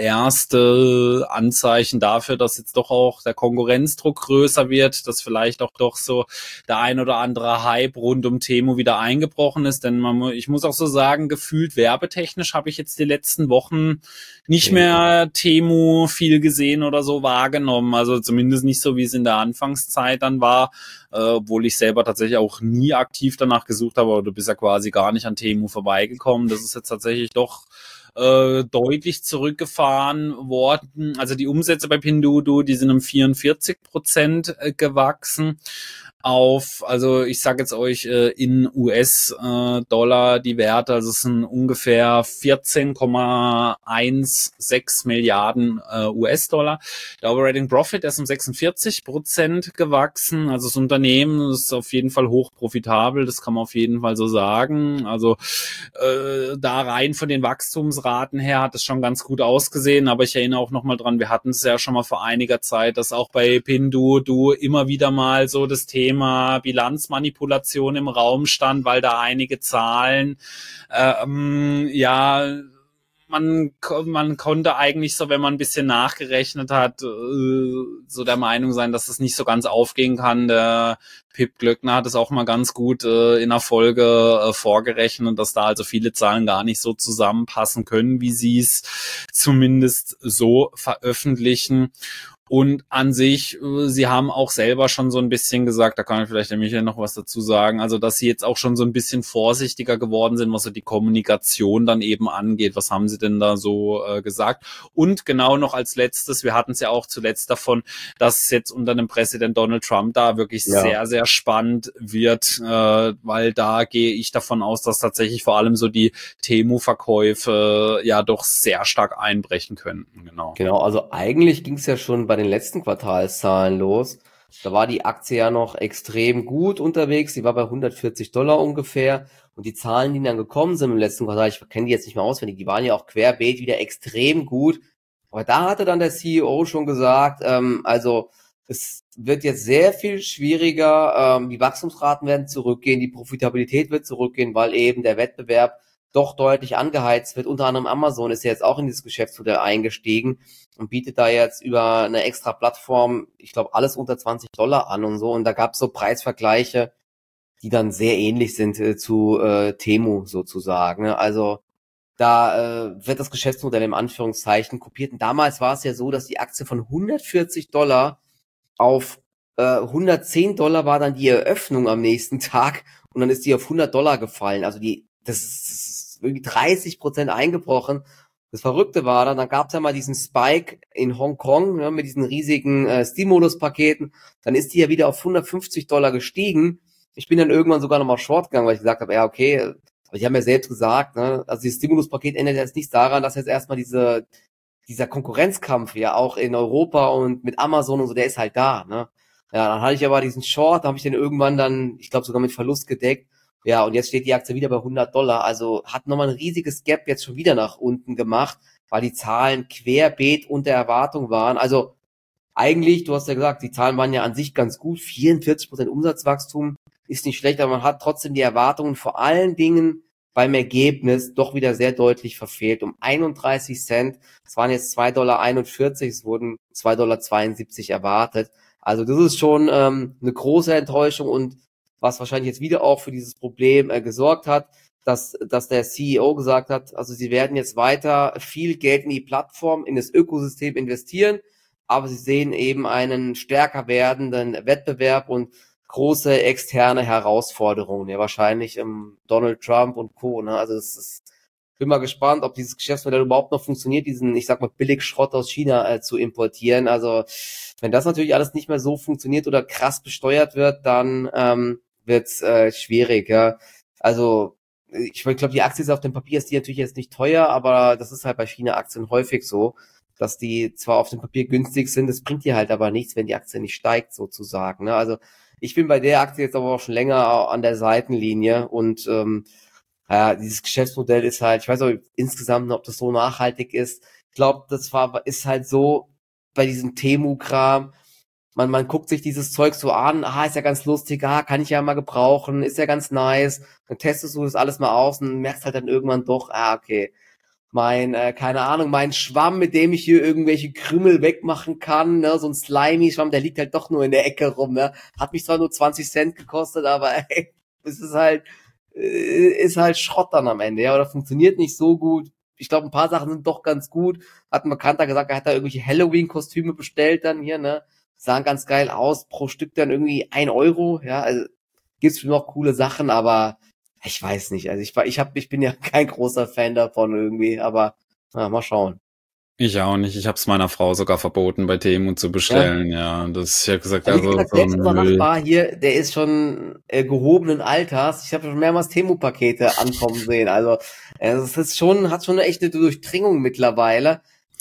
erste Anzeichen dafür, dass jetzt doch auch der Konkurrenzdruck größer wird, dass vielleicht auch doch so der ein oder andere Hype rund um Temu wieder eingebrochen ist, denn man, ich muss auch so sagen, gefühlt werbetechnisch habe ich jetzt die letzten Wochen nicht mehr Temu viel gesehen oder so wahrgenommen, also zumindest nicht so, wie es in der Anfangszeit dann war, äh, obwohl ich selber tatsächlich auch nie aktiv danach gesucht habe, aber du bist ja quasi gar nicht an Temu vorbeigekommen. Das ist jetzt tatsächlich doch äh, deutlich zurückgefahren worden. Also die Umsätze bei Pinduoduo, die sind um vierundvierzig Prozent äh, gewachsen auf, also ich sage jetzt euch äh, in U S-Dollar die Werte, also es sind ungefähr vierzehn Komma sechzehn Milliarden äh, U S-Dollar. Der Operating Profit ist um sechsundvierzig Prozent gewachsen, also das Unternehmen ist auf jeden Fall hoch profitabel, das kann man auf jeden Fall so sagen. Also äh, da rein von den Wachstumsraten Wachstumsraten her hat es schon ganz gut ausgesehen, aber ich erinnere auch nochmal dran, wir hatten es ja schon mal vor einiger Zeit, dass auch bei Pinduoduo immer wieder mal so das Thema Bilanzmanipulation im Raum stand, weil da einige Zahlen ähm, ja man man konnte eigentlich so, wenn man ein bisschen nachgerechnet hat, so der Meinung sein, dass es nicht so ganz aufgehen kann. Der Pip Glöckner hat es auch mal ganz gut äh, in der Folge äh, vorgerechnet, dass da also viele Zahlen gar nicht so zusammenpassen können, wie sie es zumindest so veröffentlichen. Und an sich, sie haben auch selber schon so ein bisschen gesagt, da kann vielleicht der Michael noch was dazu sagen, also dass sie jetzt auch schon so ein bisschen vorsichtiger geworden sind, was so die Kommunikation dann eben angeht. Was haben sie denn da so äh, gesagt? Und genau noch als letztes, wir hatten es ja auch zuletzt davon, dass es jetzt unter dem Präsident Donald Trump da wirklich ja. sehr, sehr spannend wird, äh, weil da gehe ich davon aus, dass tatsächlich vor allem so die Temu-Verkäufe äh, ja doch sehr stark einbrechen könnten. Genau, genau also eigentlich ging es ja schon bei den letzten Quartalszahlen los. Da war die Aktie ja noch extrem gut unterwegs. Die war bei hundertvierzig Dollar ungefähr. Und die Zahlen, die dann gekommen sind im letzten Quartal, ich kenne die jetzt nicht mehr auswendig, die waren ja auch querbeet wieder extrem gut. Aber da hatte dann der C E O schon gesagt, ähm, also es wird jetzt sehr viel schwieriger. Ähm, die Wachstumsraten werden zurückgehen, die Profitabilität wird zurückgehen, weil eben der Wettbewerb doch deutlich angeheizt wird. Unter anderem Amazon ist ja jetzt auch in dieses Geschäftsmodell eingestiegen und bietet da jetzt über eine extra Plattform, ich glaube, alles unter zwanzig Dollar an und so. Und da gab es so Preisvergleiche, die dann sehr ähnlich sind äh, zu äh, Temu sozusagen. Ne? Also da äh, wird das Geschäftsmodell im Anführungszeichen kopiert. Und damals war es ja so, dass die Aktie von hundertvierzig Dollar auf äh, hundertzehn Dollar war dann die Eröffnung am nächsten Tag und dann ist die auf hundert Dollar gefallen. Also die das ist irgendwie dreißig Prozent eingebrochen. Das Verrückte war dann, dann gab es ja mal diesen Spike in Hongkong, ne, mit diesen riesigen äh, Stimulus-Paketen. Dann ist die ja wieder auf hundertfünfzig Dollar gestiegen. Ich bin dann irgendwann sogar nochmal short gegangen, weil ich gesagt habe, ja okay, aber die haben ja selbst gesagt, ne, also dieses Stimulus-Paket ändert jetzt nichts daran, dass jetzt erstmal diese dieser Konkurrenzkampf ja auch in Europa und mit Amazon und so, der ist halt da. Ne? Ja, dann hatte ich aber diesen Short, da habe ich den irgendwann dann, ich glaube sogar mit Verlust gedeckt. Ja, und jetzt steht die Aktie wieder bei hundert Dollar, also hat nochmal ein riesiges Gap jetzt schon wieder nach unten gemacht, weil die Zahlen querbeet unter Erwartung waren. Also eigentlich, du hast ja gesagt, die Zahlen waren ja an sich ganz gut, vierundvierzig Prozent Umsatzwachstum ist nicht schlecht, aber man hat trotzdem die Erwartungen vor allen Dingen beim Ergebnis doch wieder sehr deutlich verfehlt. Um einunddreißig Cent, es waren jetzt zwei Komma einundvierzig Dollar, es wurden zwei Komma zweiundsiebzig Dollar erwartet. Also das ist schon ähm, eine große Enttäuschung und was wahrscheinlich jetzt wieder auch für dieses Problem äh, gesorgt hat, dass dass der C E O gesagt hat, also sie werden jetzt weiter viel Geld in die Plattform, in das Ökosystem investieren, aber sie sehen eben einen stärker werdenden Wettbewerb und große externe Herausforderungen, ja wahrscheinlich ähm, Donald Trump und Co. Ne? Also es ist, bin mal gespannt, ob dieses Geschäftsmodell überhaupt noch funktioniert, diesen, ich sag mal, Billigschrott aus China äh, zu importieren. Also wenn das natürlich alles nicht mehr so funktioniert oder krass besteuert wird, dann ähm, wird's äh, schwierig. Ja? Also ich, ich glaube, die Aktie ist auf dem Papier, ist die natürlich jetzt nicht teuer, aber das ist halt bei China-Aktien häufig so, dass die zwar auf dem Papier günstig sind, das bringt dir halt aber nichts, wenn die Aktie nicht steigt sozusagen. Ne? Also ich bin bei der Aktie jetzt aber auch schon länger an der Seitenlinie und ähm, ja, dieses Geschäftsmodell ist halt, ich weiß auch insgesamt, ob das so nachhaltig ist. Ich glaube, das war ist halt so bei diesem Temu-Kram, man man guckt sich dieses Zeug so an, ah, ist ja ganz lustig, ah, kann ich ja mal gebrauchen, ist ja ganz nice, dann testest du das alles mal aus und merkst halt dann irgendwann doch, ah, okay, mein, äh, keine Ahnung, mein Schwamm, mit dem ich hier irgendwelche Krümel wegmachen kann, ne, so ein Slimy-Schwamm, der liegt halt doch nur in der Ecke rum, ne, hat mich zwar nur zwanzig Cent gekostet, aber ey, es ist halt, äh, ist halt Schrott dann am Ende, ja, oder funktioniert nicht so gut. Ich glaube, ein paar Sachen sind doch ganz gut. Hat ein Bekannter gesagt, er hat da irgendwelche Halloween-Kostüme bestellt dann hier, ne, sahen ganz geil aus, pro Stück dann irgendwie ein Euro, ja, also gibt's noch coole Sachen, aber ich weiß nicht, also ich war, ich hab, ich bin ja kein großer Fan davon irgendwie, aber na, mal schauen. Ich auch nicht. Ich habe es meiner Frau sogar verboten, bei Temu zu bestellen. Ja, ja das ich habe gesagt, also, wie also gesagt, so selbst unser Müll. Nachbar hier, der ist schon äh, gehobenen Alters. Ich habe schon mehrmals Temu-Pakete ankommen sehen. Also es ist schon, hat schon eine echte Durchdringung mittlerweile.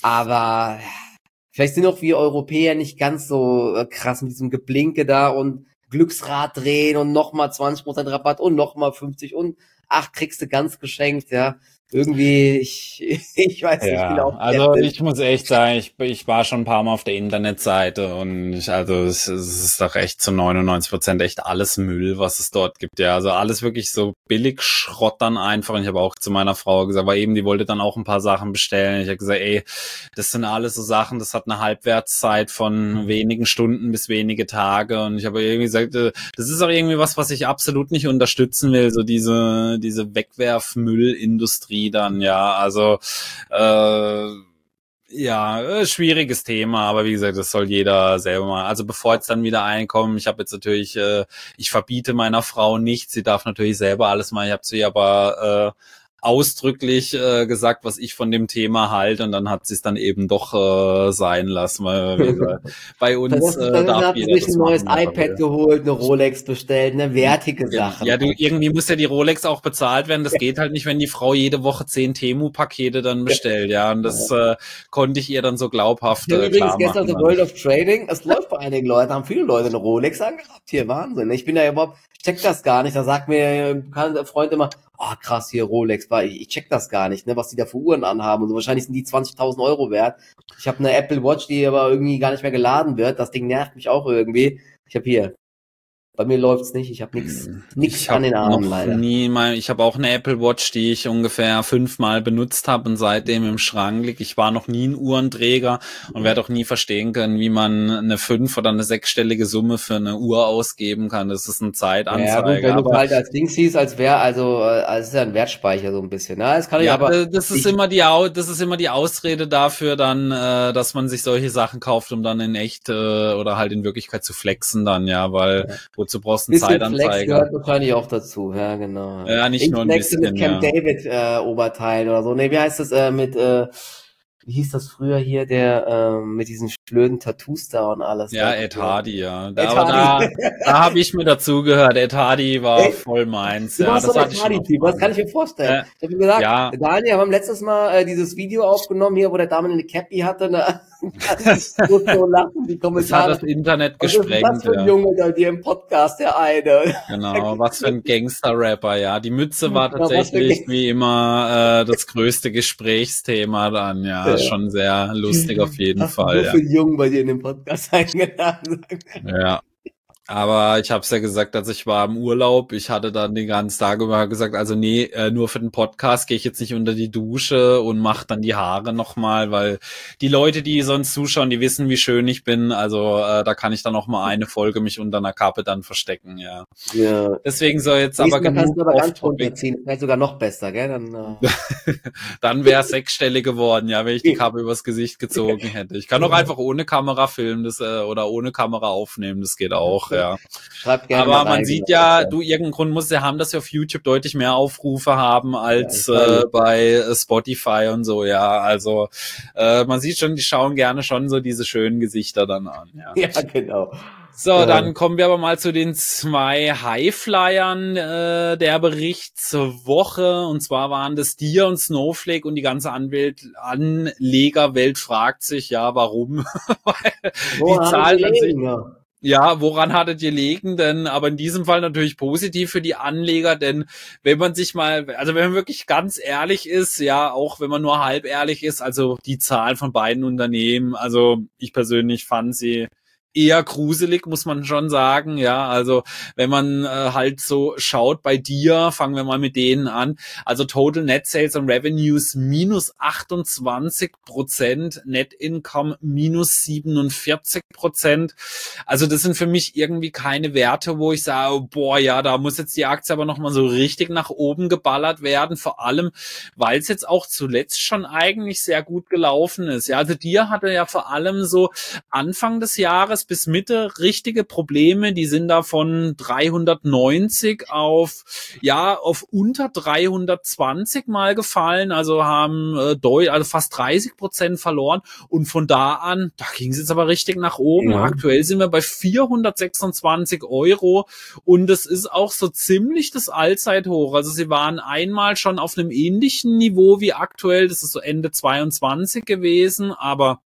Aber vielleicht sind auch wir Europäer nicht ganz so äh, krass mit diesem Geblinke da und Glücksrad drehen und nochmal zwanzig Prozent Rabatt und nochmal fünfzig und ach, kriegst du ganz geschenkt, ja. irgendwie, ich, ich weiß nicht, ich bin Ja, auch also skeptisch. ich muss echt sagen, ich, ich war schon ein paar Mal auf der Internetseite und ich, also es, es ist doch echt zu neunundneunzig Prozent echt alles Müll, was es dort gibt. Ja, also alles wirklich so billig Schrott dann einfach. Und ich habe auch zu meiner Frau gesagt, weil eben die wollte dann auch ein paar Sachen bestellen. Ich habe gesagt, ey, das sind alles so Sachen, das hat eine Halbwertszeit von wenigen Stunden bis wenige Tage. Und ich habe irgendwie gesagt, äh, das ist auch irgendwie was, was ich absolut nicht unterstützen will, so diese diese Wegwerfmüllindustrie dann, ja, also äh, ja, äh, schwieriges Thema, aber wie gesagt, das soll jeder selber mal. Also bevor jetzt dann wieder einkommen, ich habe jetzt natürlich, äh, ich verbiete meiner Frau nichts, sie darf natürlich selber alles machen, ich habe sie aber äh, ausdrücklich äh, gesagt, was ich von dem Thema halte und dann hat sie es dann eben doch äh, sein lassen, weil wie gesagt, bei uns Das, äh, dann darf hat sie jeder sich das ein neues machen, was er iPad will. geholt, eine Rolex bestellt, eine wertige Sachen. Ja, du, irgendwie muss ja die Rolex auch bezahlt werden. Das geht halt nicht, wenn die Frau jede Woche zehn Temu-Pakete dann bestellt, ja. Und das äh, konnte ich ihr dann so glaubhaft Ich habe äh, übrigens klar gestern machen The dann. World of Trading, es läuft bei einigen Leuten, haben viele Leute eine Rolex angehabt. Hier, Wahnsinn. Ich bin da überhaupt, ich check das gar nicht. Da sagt mir ein bekannter Freund immer, oh krass, hier Rolex, weil ich, ich check das gar nicht, ne, was die da für Uhren anhaben. Und so wahrscheinlich sind die zwanzigtausend Euro wert. Ich habe eine Apple Watch, die aber irgendwie gar nicht mehr geladen wird. Das Ding nervt mich auch irgendwie. Ich habe hier, bei mir läuft's nicht, ich habe nix, nix Ich an habe den Armen noch leider. nie mal, ich habe auch eine Apple Watch, die ich ungefähr fünfmal benutzt habe und seitdem im Schrank liegt. Ich war noch nie ein Uhrenträger und werde auch nie verstehen können, wie man eine fünf- oder eine sechsstellige Summe für eine Uhr ausgeben kann. Das ist ein Ja gut, Zeitanzeiger. wenn du Aber halt als Ding siehst, als wäre, also, äh, als ist ja ein Wertspeicher so ein bisschen, ne? Das kann ich ja, aber, da- das ist ich, immer die Au das ist immer die Ausrede dafür dann, äh, dass man sich solche Sachen kauft, um dann in echt äh, oder halt in Wirklichkeit zu flexen dann, ja, weil wozu brauchst du einen bisschen Flex Zeitanzeiger? gehört wahrscheinlich auch dazu, ja, genau. Ja, nicht Ich nur ein flexe mit bisschen, Camp ja. David äh, Oberteil oder so. Ne, wie heißt das äh, mit, äh, wie hieß das früher hier, der ähm, mit diesen blöden Tattoos da und alles Ja, da. Ed Hardy, ja. Da, Ed aber Hardy. da, da habe ich mir dazugehört. Ed Hardy war Echt? voll meins, Du ja. warst so Das ein hatte Ed ich schon auf Hardy-Typ, das kann Band. ich mir vorstellen. Äh, Ich habe ihm gesagt, ja. Daniel, wir haben letztes Mal äh, dieses Video aufgenommen hier, wo der Dame eine Cappy hatte, ne? Ich muss so lachen, die Das hat Kommentare. das Internet Was ist denn das gesprengt, für ein ja. Junge da dir im Podcast, der eine? Genau, was für ein Gangster-Rapper, ja. Die Mütze war Ja, was für tatsächlich wie immer äh, das größte Gesprächsthema dann, ja. Ja. Schon sehr lustig auf jeden Hast du Fall, so ja. viel Jungen bei dir in den Podcast eingeladen? Ja. Aber ich habe es ja gesagt, als ich war im Urlaub, ich hatte dann den ganzen Tag über gesagt, also nee, äh, nur für den Podcast gehe ich jetzt nicht unter die Dusche und mache dann die Haare nochmal, weil die Leute, die sonst zuschauen, die wissen, wie schön ich bin. Also äh, da kann ich dann noch mal eine Folge mich unter einer Kappe dann verstecken, ja. Ja. Deswegen soll jetzt aber Nächstes Mal kannst genug du aber ganz Off-Topic. runterziehen. Vielleicht sogar noch besser, gell? Dann, äh, Dann wäre es sechsstellig geworden, ja, wenn ich die Kappe übers Gesicht gezogen hätte. Ich kann auch einfach ohne Kamera filmen das, äh, oder ohne Kamera aufnehmen, das geht auch, ja. schreib gerne Aber mal man rein. sieht ja, du, irgendeinen Grund muss ja haben, dass wir auf YouTube deutlich mehr Aufrufe haben als Ja, äh, bei äh, Spotify und so, ja. Also äh, man sieht schon, die schauen gerne schon so diese schönen Gesichter dann an, ja. Ja, genau. So, Ja. dann kommen wir aber mal zu den zwei Highflyern äh, der Berichtswoche. Und zwar waren das Dir und Snowflake und die ganze Anwält Anlegerwelt fragt sich, ja, warum? Weil Wo die haben Zahlen die an sich, gelegen, ja? ja, woran hattet ihr liegen? Denn, aber in diesem Fall natürlich positiv für die Anleger, denn wenn man sich mal, also wenn man wirklich ganz ehrlich ist, ja, auch wenn man nur halb ehrlich ist, also die Zahlen von beiden Unternehmen, also ich persönlich fand sie eher gruselig, muss man schon sagen, ja, also wenn man äh, halt so schaut bei dir, fangen wir mal mit denen an, also Total Net Sales und Revenues minus achtundzwanzig Prozent, Net Income minus siebenundvierzig Prozent, also das sind für mich irgendwie keine Werte, wo ich sage, boah, ja, da muss jetzt die Aktie aber nochmal so richtig nach oben geballert werden, vor allem, weil es jetzt auch zuletzt schon eigentlich sehr gut gelaufen ist, ja, also dir hatte ja vor allem so Anfang des Jahres bis Mitte richtige Probleme, die sind da von dreihundertneunzig auf, ja, auf unter dreihundertzwanzig mal gefallen, also haben äh, deu- also fast dreißig Prozent verloren und von da an, da ging es jetzt aber richtig nach oben. Ja. Aktuell sind wir bei vierhundertsechsundzwanzig Euro und das ist auch so ziemlich das Allzeithoch, also sie waren einmal schon auf einem ähnlichen Niveau wie aktuell, das ist so Ende zweiundzwanzig gewesen, aber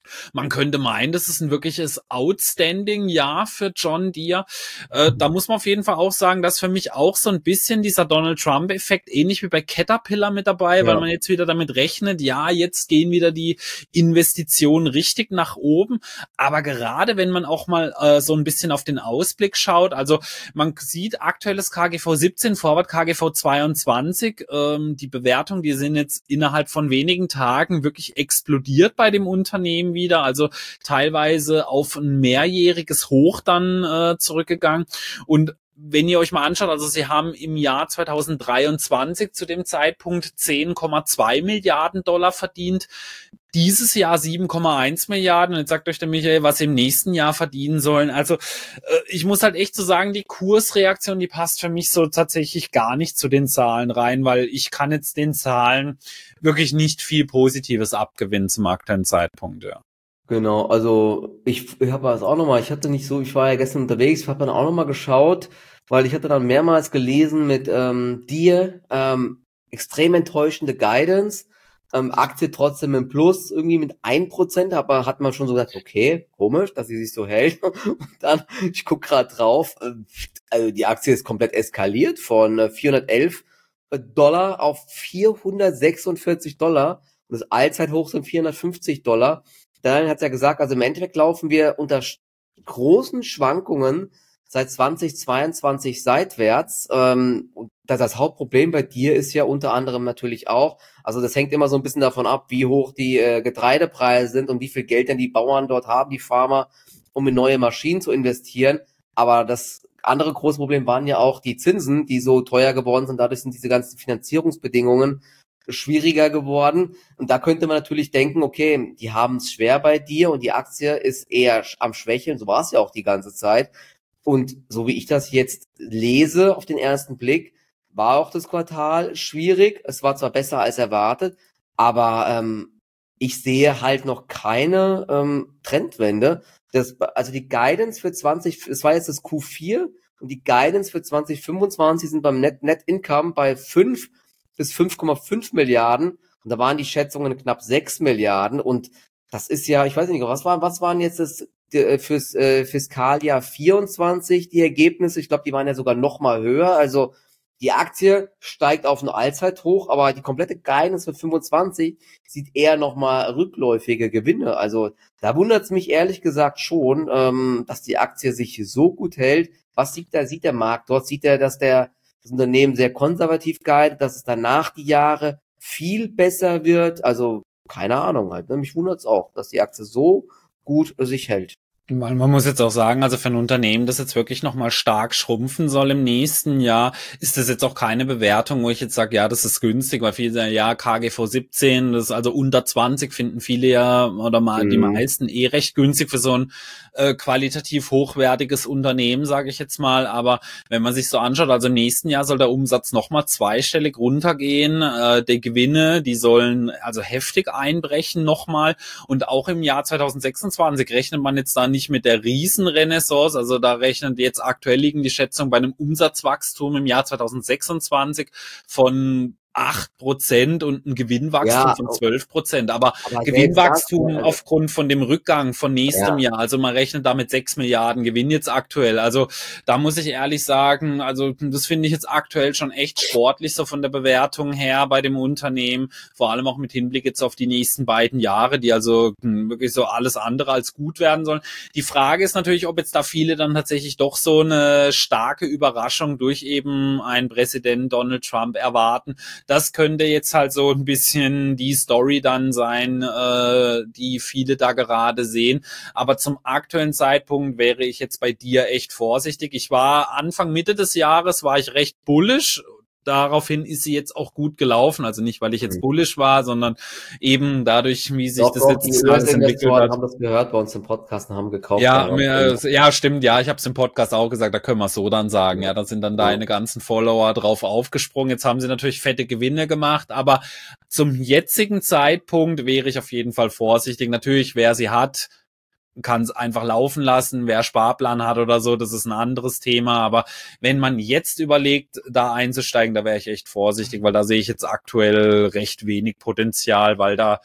Man könnte meinen, das ist ein wirkliches Outstanding-Jahr für John Deere. Äh, da muss man auf jeden Fall auch sagen, dass für mich auch so ein bisschen dieser Donald Trump-Effekt, ähnlich wie bei Caterpillar mit dabei, ja. weil man jetzt wieder damit rechnet, ja, jetzt gehen wieder die Investitionen richtig nach oben. Aber gerade wenn man auch mal äh, so ein bisschen auf den Ausblick schaut, also man sieht aktuelles K G V siebzehn, Forward K G V zweiundzwanzig, ähm, die Bewertung, die sind jetzt innerhalb von wenigen Tagen wirklich explodiert bei dem Unternehmen wieder, also teilweise auf ein mehrjähriges Hoch dann äh, zurückgegangen. Und wenn ihr euch mal anschaut, also sie haben im Jahr zweitausenddreiundzwanzig zu dem Zeitpunkt zehn Komma zwei Milliarden Dollar verdient, dieses Jahr sieben Komma eins Milliarden. Und jetzt sagt euch der Michael, was sie im nächsten Jahr verdienen sollen. Also äh, ich muss halt echt so sagen, die Kursreaktion, die passt für mich so tatsächlich gar nicht zu den Zahlen rein, weil ich kann jetzt den Zahlen wirklich nicht viel Positives abgewinnen zum aktuellen Zeitpunkt, ja. Genau, also ich, ich habe das auch nochmal, ich hatte nicht so, ich war ja gestern unterwegs, ich habe dann auch nochmal geschaut, weil ich hatte dann mehrmals gelesen mit ähm, dir, ähm, extrem enttäuschende Guidance, ähm, Aktie trotzdem im Plus, irgendwie mit ein Prozent, aber hat man schon so gesagt, okay, komisch, dass sie sich so hält. Und dann, ich guck gerade drauf, äh, also die Aktie ist komplett eskaliert von äh, vierhundertelf Dollar auf vierhundertsechsundvierzig Dollar und das Allzeithoch sind vierhundertfünfzig Dollar. Dann hat's ja gesagt, also im Endeffekt laufen wir unter großen Schwankungen seit zweitausendzweiundzwanzig seitwärts. Ähm, und das, das Hauptproblem bei dir ist ja unter anderem natürlich auch, also das hängt immer so ein bisschen davon ab, wie hoch die äh, Getreidepreise sind und wie viel Geld denn die Bauern dort haben, die Farmer, um in neue Maschinen zu investieren. Aber das andere große Problem waren ja auch die Zinsen, die so teuer geworden sind. Dadurch sind diese ganzen Finanzierungsbedingungen schwieriger geworden. Und da könnte man natürlich denken, okay, die haben es schwer bei dir und die Aktie ist eher am Schwächeln. So war es ja auch die ganze Zeit. Und so wie ich das jetzt lese auf den ersten Blick, war auch das Quartal schwierig. Es war zwar besser als erwartet, aber ähm, ich sehe halt noch keine ähm, Trendwende. Das, also die Guidance für zwanzig, es war jetzt das Q vier und die Guidance für zwanzig fünfundzwanzig sind beim Net, Net Income bei fünf bis fünf Komma fünf Milliarden und da waren die Schätzungen knapp sechs Milliarden und das ist ja, ich weiß nicht, was waren, was waren jetzt das fürs äh, Fiskaljahr vierundzwanzig die Ergebnisse? Ich glaube, die waren ja sogar noch mal höher. Also die Aktie steigt auf ein Allzeithoch, aber die komplette Guidance für fünfundzwanzig sieht eher noch mal rückläufige Gewinne. Also da wundert es mich ehrlich gesagt schon, ähm, dass die Aktie sich so gut hält. Was sieht da, sieht der Markt dort? Sieht er, dass der das Unternehmen sehr konservativ guidet, dass es danach die Jahre viel besser wird? Also keine Ahnung halt. Ne? Mich wundert es auch, dass die Aktie so gut sich hält. Man muss jetzt auch sagen, also für ein Unternehmen, das jetzt wirklich nochmal stark schrumpfen soll im nächsten Jahr, ist das jetzt auch keine Bewertung, wo ich jetzt sage, ja, das ist günstig, weil viele sagen, ja, K G V siebzehn, das ist also unter zwanzig, finden viele ja, oder mal mhm. die meisten eh recht günstig für so ein äh, qualitativ hochwertiges Unternehmen, sage ich jetzt mal. Aber wenn man sich so anschaut, also im nächsten Jahr soll der Umsatz nochmal zweistellig runtergehen, äh, die Gewinne, die sollen also heftig einbrechen nochmal. Und auch im Jahr zweitausendsechsundzwanzig rechnet man jetzt da nicht nicht mit der Riesenrenaissance, also da rechnen jetzt aktuell liegen die Schätzungen bei einem Umsatzwachstum im Jahr zweitausendsechsundzwanzig von acht Prozent und ein Gewinnwachstum ja, von zwölf Prozent. Aber, aber Gewinnwachstum das, aufgrund von dem Rückgang von nächstem ja. Jahr. Also man rechnet da mit sechs Milliarden Gewinn jetzt aktuell. Also da muss ich ehrlich sagen, also das finde ich jetzt aktuell schon echt sportlich so von der Bewertung her bei dem Unternehmen. Vor allem auch mit Hinblick jetzt auf die nächsten beiden Jahre, die also wirklich so alles andere als gut werden sollen. Die Frage ist natürlich, ob jetzt da viele dann tatsächlich doch so eine starke Überraschung durch eben einen Präsident Donald Trump erwarten. Das könnte jetzt halt so ein bisschen die Story dann sein, äh, die viele da gerade sehen. Aber zum aktuellen Zeitpunkt wäre ich jetzt bei dir echt vorsichtig. Ich war Anfang, Mitte des Jahres, war ich recht bullish. Daraufhin ist sie jetzt auch gut gelaufen. Also nicht, weil ich jetzt bullish war, sondern eben dadurch, wie sich doch, das doch, jetzt alles entwickelt hat. Haben das gehört bei uns im Podcast und haben gekauft. Ja, mir, ja, stimmt. Ja, ich habe es im Podcast auch gesagt. Da können wir es so dann sagen. Ja, da sind dann deine ganzen Follower drauf aufgesprungen. Jetzt haben sie natürlich fette Gewinne gemacht, aber zum jetzigen Zeitpunkt wäre ich auf jeden Fall vorsichtig. Natürlich, wer sie hat, kann es einfach laufen lassen, wer Sparplan hat oder so, das ist ein anderes Thema, aber wenn man jetzt überlegt, da einzusteigen, da wäre ich echt vorsichtig, weil da sehe ich jetzt aktuell recht wenig Potenzial, weil da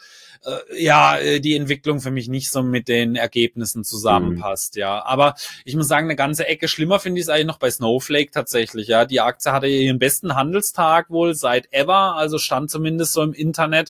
äh, ja, die Entwicklung für mich nicht so mit den Ergebnissen zusammenpasst, mhm. ja. Aber ich muss sagen, eine ganze Ecke schlimmer finde ich es eigentlich noch bei Snowflake tatsächlich, ja. Die Aktie hatte ihren besten Handelstag wohl seit ever, also stand zumindest so im Internet.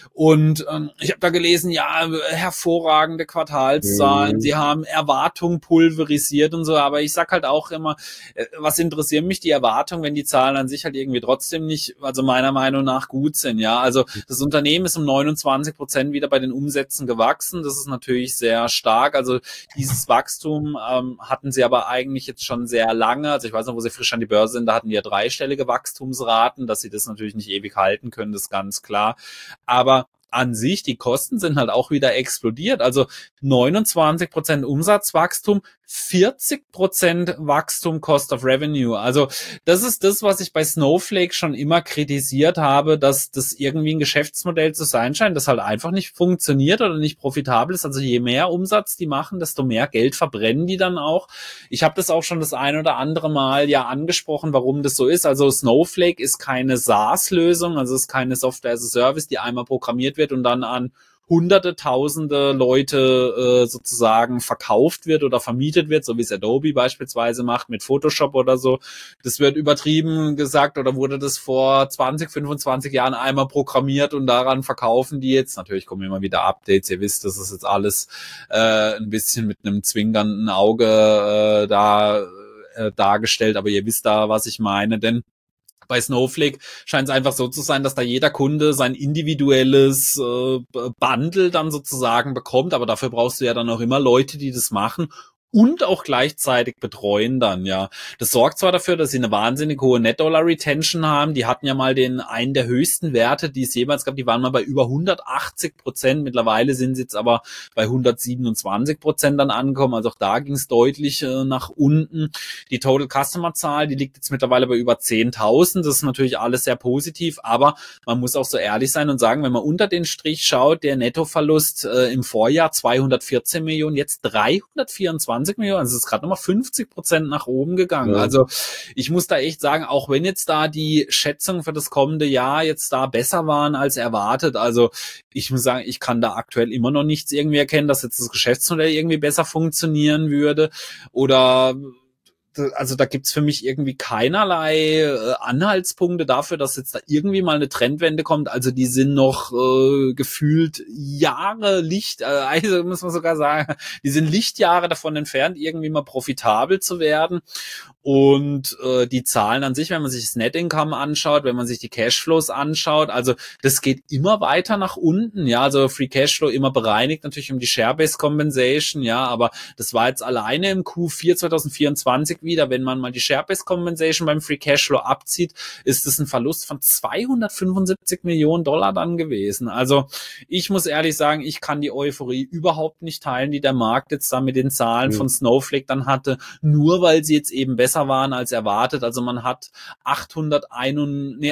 Und ähm, ich habe da gelesen, ja, hervorragende Quartalszahlen, mhm. sie haben Erwartungen pulverisiert und so, aber ich sag halt auch immer, was interessieren mich die Erwartungen, wenn die Zahlen an sich halt irgendwie trotzdem nicht, also meiner Meinung nach gut sind, ja. Also das Unternehmen ist um neunundzwanzig Prozent wieder bei den Umsätzen gewachsen, das ist natürlich sehr stark, also dieses Wachstum ähm, hatten sie aber eigentlich jetzt schon sehr lange, also ich weiß noch, wo sie frisch an die Börse sind, da hatten die ja dreistellige Wachstumsraten, dass sie das natürlich nicht ewig halten können, das ist ganz klar, aber an sich, die Kosten sind halt auch wieder explodiert. Also neunundzwanzig Prozent Umsatzwachstum, vierzig Prozent Wachstum Cost of Revenue. Also das ist das, was ich bei Snowflake schon immer kritisiert habe, dass das irgendwie ein Geschäftsmodell zu sein scheint, das halt einfach nicht funktioniert oder nicht profitabel ist. Also je mehr Umsatz die machen, desto mehr Geld verbrennen die dann auch. Ich habe das auch schon das ein oder andere Mal ja angesprochen, warum das so ist. Also Snowflake ist keine SaaS-Lösung, also es ist keine Software as a Service, die einmal programmiert wird und dann an hunderte, tausende Leute äh, sozusagen verkauft wird oder vermietet wird, so wie es Adobe beispielsweise macht mit Photoshop oder so. Das wird übertrieben gesagt oder wurde das vor zwanzig, fünfundzwanzig Jahren einmal programmiert und daran verkaufen die jetzt. Natürlich kommen immer wieder Updates. Ihr wisst, das ist jetzt alles äh, ein bisschen mit einem zwinkernden Auge äh, da äh, dargestellt, aber ihr wisst da, was ich meine, denn bei Snowflake scheint es einfach so zu sein, dass da jeder Kunde sein individuelles äh, Bundle dann sozusagen bekommt, aber dafür brauchst du ja dann auch immer Leute, die das machen und auch gleichzeitig betreuen dann, ja. Das sorgt zwar dafür, dass sie eine wahnsinnig hohe Net-Dollar-Retention haben, die hatten ja mal den einen der höchsten Werte, die es jemals gab, die waren mal bei über hundertachtzig Prozent, mittlerweile sind sie jetzt aber bei hundertsiebenundzwanzig Prozent dann angekommen, also auch da ging es deutlich äh, nach unten. Die Total-Customer-Zahl, die liegt jetzt mittlerweile bei über zehntausend, das ist natürlich alles sehr positiv, aber man muss auch so ehrlich sein und sagen, wenn man unter den Strich schaut, der Nettoverlust äh, im Vorjahr zweihundertvierzehn Millionen, jetzt dreihundertvierundzwanzig Millionen, also es ist gerade nochmal fünfzig Prozent nach oben gegangen. Ja. Also ich muss da echt sagen, auch wenn jetzt da die Schätzungen für das kommende Jahr jetzt da besser waren als erwartet, also ich muss sagen, ich kann da aktuell immer noch nichts irgendwie erkennen, dass jetzt das Geschäftsmodell irgendwie besser funktionieren würde oder also da gibt's für mich irgendwie keinerlei äh, Anhaltspunkte dafür, dass jetzt da irgendwie mal eine Trendwende kommt. Also die sind noch äh, gefühlt Jahre Licht, äh, also muss man sogar sagen, die sind Lichtjahre davon entfernt, irgendwie mal profitabel zu werden. Und äh, die Zahlen an sich, wenn man sich das Net Income anschaut, wenn man sich die Cashflows anschaut, also das geht immer weiter nach unten, ja, also Free Cashflow immer bereinigt, natürlich um die Share-Based Compensation, ja, aber das war jetzt alleine im Q vier zweitausendvierundzwanzig wieder, wenn man mal die Share-Based Compensation beim Free Cashflow abzieht, ist es ein Verlust von zweihundertfünfundsiebzig Millionen Dollar dann gewesen. Also ich muss ehrlich sagen, ich kann die Euphorie überhaupt nicht teilen, die der Markt jetzt da mit den Zahlen mhm. von Snowflake dann hatte, nur weil sie jetzt eben besser waren als erwartet. Also man hat achthunderteins, nee,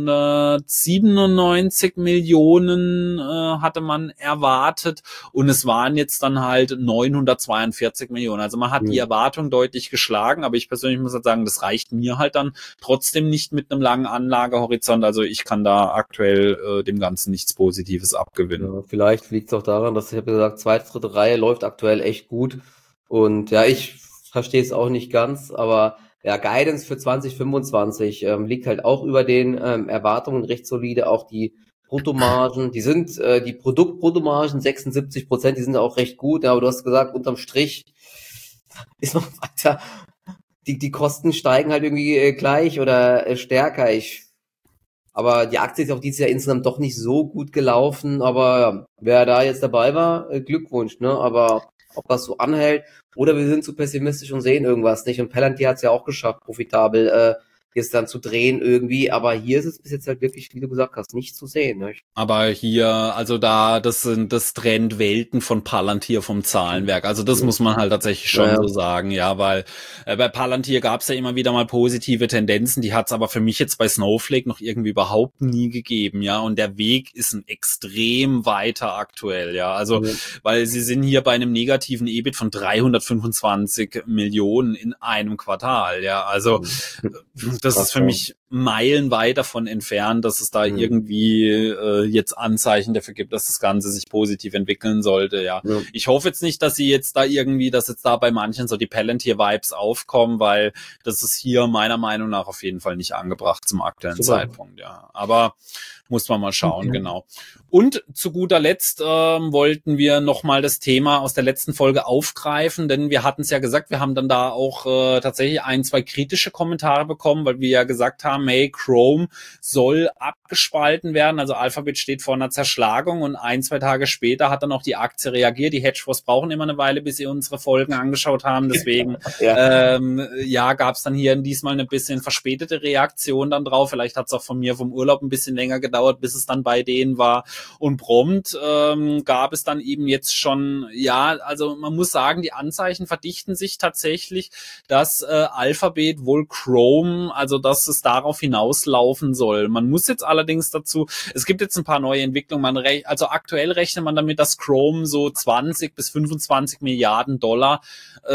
achthundertsiebenundneunzig Millionen äh, hatte man erwartet und es waren jetzt dann halt neunhundertzweiundvierzig Millionen. Also man hat mhm. die Erwartung deutlich geschlagen, aber ich persönlich muss halt sagen, das reicht mir halt dann trotzdem nicht mit einem langen Anlagehorizont. Also ich kann da aktuell äh, dem Ganzen nichts Positives abgewinnen. Ja, vielleicht liegt es auch daran, dass ich habe gesagt, zweite, dritte Reihe läuft aktuell echt gut und ja, ich verstehe es auch nicht ganz, aber ja, Guidance für zwanzig fünfundzwanzig ähm, liegt halt auch über den ähm, Erwartungen recht solide, auch die Bruttomargen, die sind, äh, die Produktbruttomargen sechsundsiebzig Prozent, die sind auch recht gut, ja, aber du hast gesagt, unterm Strich ist noch weiter, die, die Kosten steigen halt irgendwie äh, gleich oder äh, stärker, ich, aber die Aktie ist auch dieses Jahr insgesamt doch nicht so gut gelaufen, aber ja, wer da jetzt dabei war, äh, Glückwunsch, ne, aber ob das so anhält, oder wir sind zu pessimistisch und sehen irgendwas nicht. Und Palantir hat es ja auch geschafft, profitabel äh, jetzt dann zu drehen irgendwie. Aber hier ist es bis jetzt halt wirklich, wie du gesagt hast, nicht zu sehen. Ne? Aber hier, also da, das sind das trennt Welten von Palantir vom Zahlenwerk. Also das ja. muss man halt tatsächlich schon ja. so sagen, ja, weil äh, bei Palantir gab es ja immer wieder mal positive Tendenzen. Die hat es aber für mich jetzt bei Snowflake noch irgendwie überhaupt nie gegeben, ja. Und der Weg ist ein extrem weiter aktuell, ja. Also ja. weil sie sind hier bei einem negativen E B I T von dreihundertfünfundzwanzig Millionen in einem Quartal, ja. Also ja. das Krass, ist für mich meilenweit davon entfernt, dass es da mhm. irgendwie äh, jetzt Anzeichen dafür gibt, dass das Ganze sich positiv entwickeln sollte, ja. ja. Ich hoffe jetzt nicht, dass sie jetzt da irgendwie, dass jetzt da bei manchen so die Palantir-Vibes aufkommen, weil das ist hier meiner Meinung nach auf jeden Fall nicht angebracht zum aktuellen Super. Zeitpunkt, ja. Aber muss man mal schauen, okay. genau. Und zu guter Letzt ähm, wollten wir nochmal das Thema aus der letzten Folge aufgreifen, denn wir hatten es ja gesagt, wir haben dann da auch äh, tatsächlich ein, zwei kritische Kommentare bekommen, weil wir ja gesagt haben, hey, Chrome soll abgespalten werden, also Alphabet steht vor einer Zerschlagung und ein, zwei Tage später hat dann auch die Aktie reagiert. Die Hedgefonds brauchen immer eine Weile, bis sie unsere Folgen angeschaut haben, deswegen ja, ähm, ja gab es dann hier diesmal eine bisschen verspätete Reaktion dann drauf, vielleicht hat es auch von mir vom Urlaub ein bisschen länger gedauert, bis es dann bei denen war und prompt ähm, gab es dann eben jetzt schon, ja, also man muss sagen, die Anzeichen verdichten sich tatsächlich, dass äh, Alphabet wohl Chrome, also dass es darauf hinauslaufen soll. Man muss jetzt allerdings dazu, es gibt jetzt ein paar neue Entwicklungen, man rech- also aktuell rechnet man damit, dass Chrome so zwanzig bis fünfundzwanzig Milliarden Dollar äh,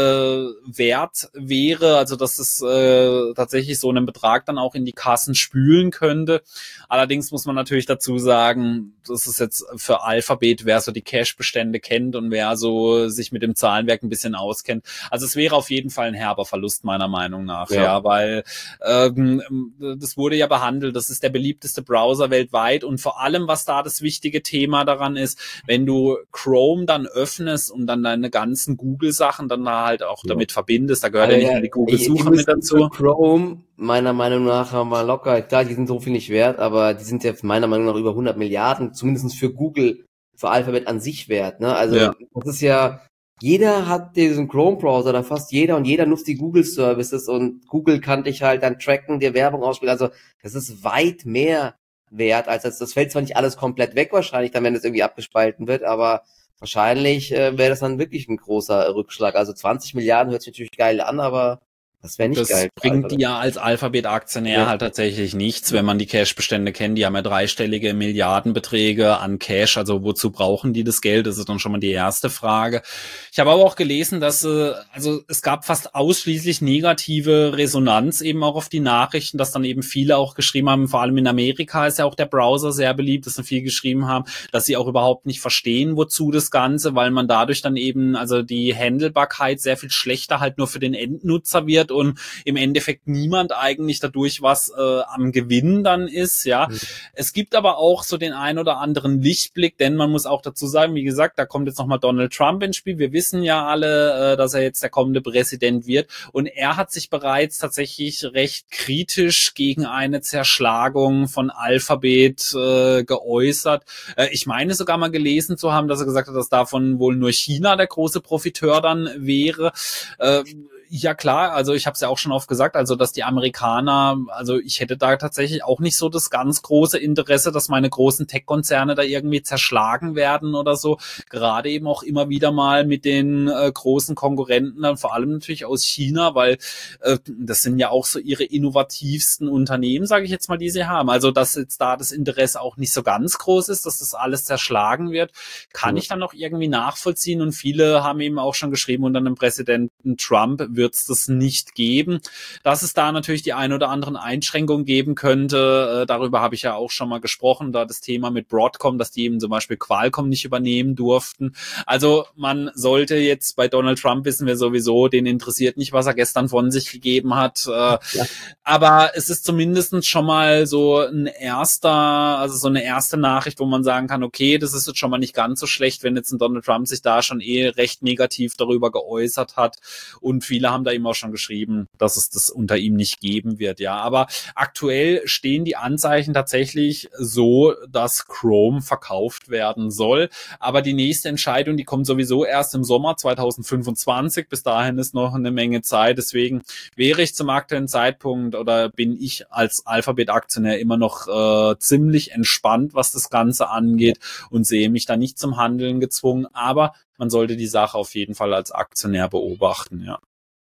wert wäre, also dass es äh, tatsächlich so einen Betrag dann auch in die Kassen spülen könnte. Allerdings muss man natürlich dazu sagen, das ist jetzt für Alphabet, wer so die Cash-Bestände kennt und wer so sich mit dem Zahlenwerk ein bisschen auskennt. Also es wäre auf jeden Fall ein herber Verlust meiner Meinung nach, ja, ja weil ähm, das wurde ja behandelt, das ist der beliebteste Browser weltweit und vor allem, was da das wichtige Thema daran ist, wenn du Chrome dann öffnest und dann deine ganzen Google-Sachen dann da halt auch ja. damit verbindest, da gehört also, ja nicht nur die Google-Suche mit dazu. Chrome, meiner Meinung nach, haben wir locker, klar, die sind so viel nicht wert, aber die sind ja meiner Meinung nach über hundert Milliarden, zumindest für Google, für Alphabet an sich wert, ne? Also, ja. das ist ja, jeder hat diesen Chrome-Browser, oder fast jeder, und jeder nutzt die Google-Services und Google kann dich halt dann tracken, dir Werbung ausspielen, also, das ist weit mehr wert, als das, das fällt zwar nicht alles komplett weg wahrscheinlich, dann wenn es irgendwie abgespalten wird, aber wahrscheinlich äh, wäre das dann wirklich ein großer Rückschlag. Also zwanzig Milliarden hört sich natürlich geil an, aber das wäre nicht das geil. Das bringt dir ja als Alphabet-Aktionär ja. halt tatsächlich nichts, wenn man die Cash-Bestände kennt. Die haben ja dreistellige Milliardenbeträge an Cash. Also wozu brauchen die das Geld? Das ist dann schon mal die erste Frage. Ich habe aber auch gelesen, dass äh, also es gab fast ausschließlich negative Resonanz eben auch auf die Nachrichten, dass dann eben viele auch geschrieben haben, vor allem in Amerika ist ja auch der Browser sehr beliebt, dass dann viele geschrieben haben, dass sie auch überhaupt nicht verstehen, wozu das Ganze, weil man dadurch dann eben, also die Handelbarkeit sehr viel schlechter halt nur für den Endnutzer wird und im Endeffekt niemand eigentlich dadurch was äh, am Gewinn dann ist, ja. Mhm. Es gibt aber auch so den ein oder anderen Lichtblick, denn man muss auch dazu sagen, wie gesagt, da kommt jetzt nochmal Donald Trump ins Spiel. Wir wissen ja alle, äh, dass er jetzt der kommende Präsident wird und er hat sich bereits tatsächlich recht kritisch gegen eine Zerschlagung von Alphabet äh, geäußert. Äh, ich meine sogar mal gelesen zu haben, dass er gesagt hat, dass davon wohl nur China der große Profiteur dann wäre. Äh, Ja klar, also ich habe es ja auch schon oft gesagt, also dass die Amerikaner, also ich hätte da tatsächlich auch nicht so das ganz große Interesse, dass meine großen Tech-Konzerne da irgendwie zerschlagen werden oder so. Gerade eben auch immer wieder mal mit den äh, großen Konkurrenten, dann vor allem natürlich aus China, weil äh, das sind ja auch so ihre innovativsten Unternehmen, sage ich jetzt mal, die sie haben. Also dass jetzt da das Interesse auch nicht so ganz groß ist, dass das alles zerschlagen wird, kann ja. ich dann auch irgendwie nachvollziehen und viele haben eben auch schon geschrieben unter dem Präsidenten Trump wird es das nicht geben. Dass es da natürlich die ein oder anderen Einschränkungen geben könnte, äh, darüber habe ich ja auch schon mal gesprochen, da das Thema mit Broadcom, dass die eben zum Beispiel Qualcomm nicht übernehmen durften. Also man sollte jetzt bei Donald Trump wissen wir sowieso, den interessiert nicht, was er gestern von sich gegeben hat. Äh, ja. Aber es ist zumindest schon mal so ein erster, also so eine erste Nachricht, wo man sagen kann, okay, das ist jetzt schon mal nicht ganz so schlecht, wenn jetzt ein Donald Trump sich da schon eh recht negativ darüber geäußert hat und viele haben da eben auch schon geschrieben, dass es das unter ihm nicht geben wird, ja. Aber aktuell stehen die Anzeichen tatsächlich so, dass Chrome verkauft werden soll. Aber die nächste Entscheidung, die kommt sowieso erst im Sommer zwanzig fünfundzwanzig. Bis dahin ist noch eine Menge Zeit. Deswegen wäre ich zum aktuellen Zeitpunkt oder bin ich als Alphabet-Aktionär immer noch äh, ziemlich entspannt, was das Ganze angeht und sehe mich da nicht zum Handeln gezwungen. Aber man sollte die Sache auf jeden Fall als Aktionär beobachten, ja.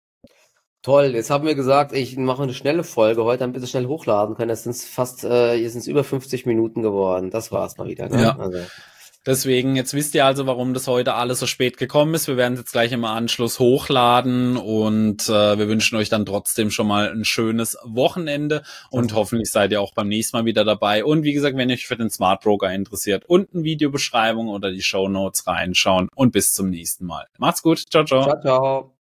Toll, jetzt haben wir gesagt, ich mache eine schnelle Folge heute, ein bisschen schnell hochladen können. Es sind fast, äh, hier sind es über fünfzig Minuten geworden. Das war's mal wieder, ne? Ja. Also, Deswegen, jetzt wisst ihr also, warum das heute alles so spät gekommen ist. Wir werden es jetzt gleich im Anschluss hochladen und äh, wir wünschen euch dann trotzdem schon mal ein schönes Wochenende und hoffentlich seid ihr auch beim nächsten Mal wieder dabei. Und wie gesagt, wenn ihr euch für den Smart Broker interessiert, unten Videobeschreibung oder die Shownotes reinschauen und bis zum nächsten Mal. Macht's gut. Ciao, ciao. Ciao, ciao.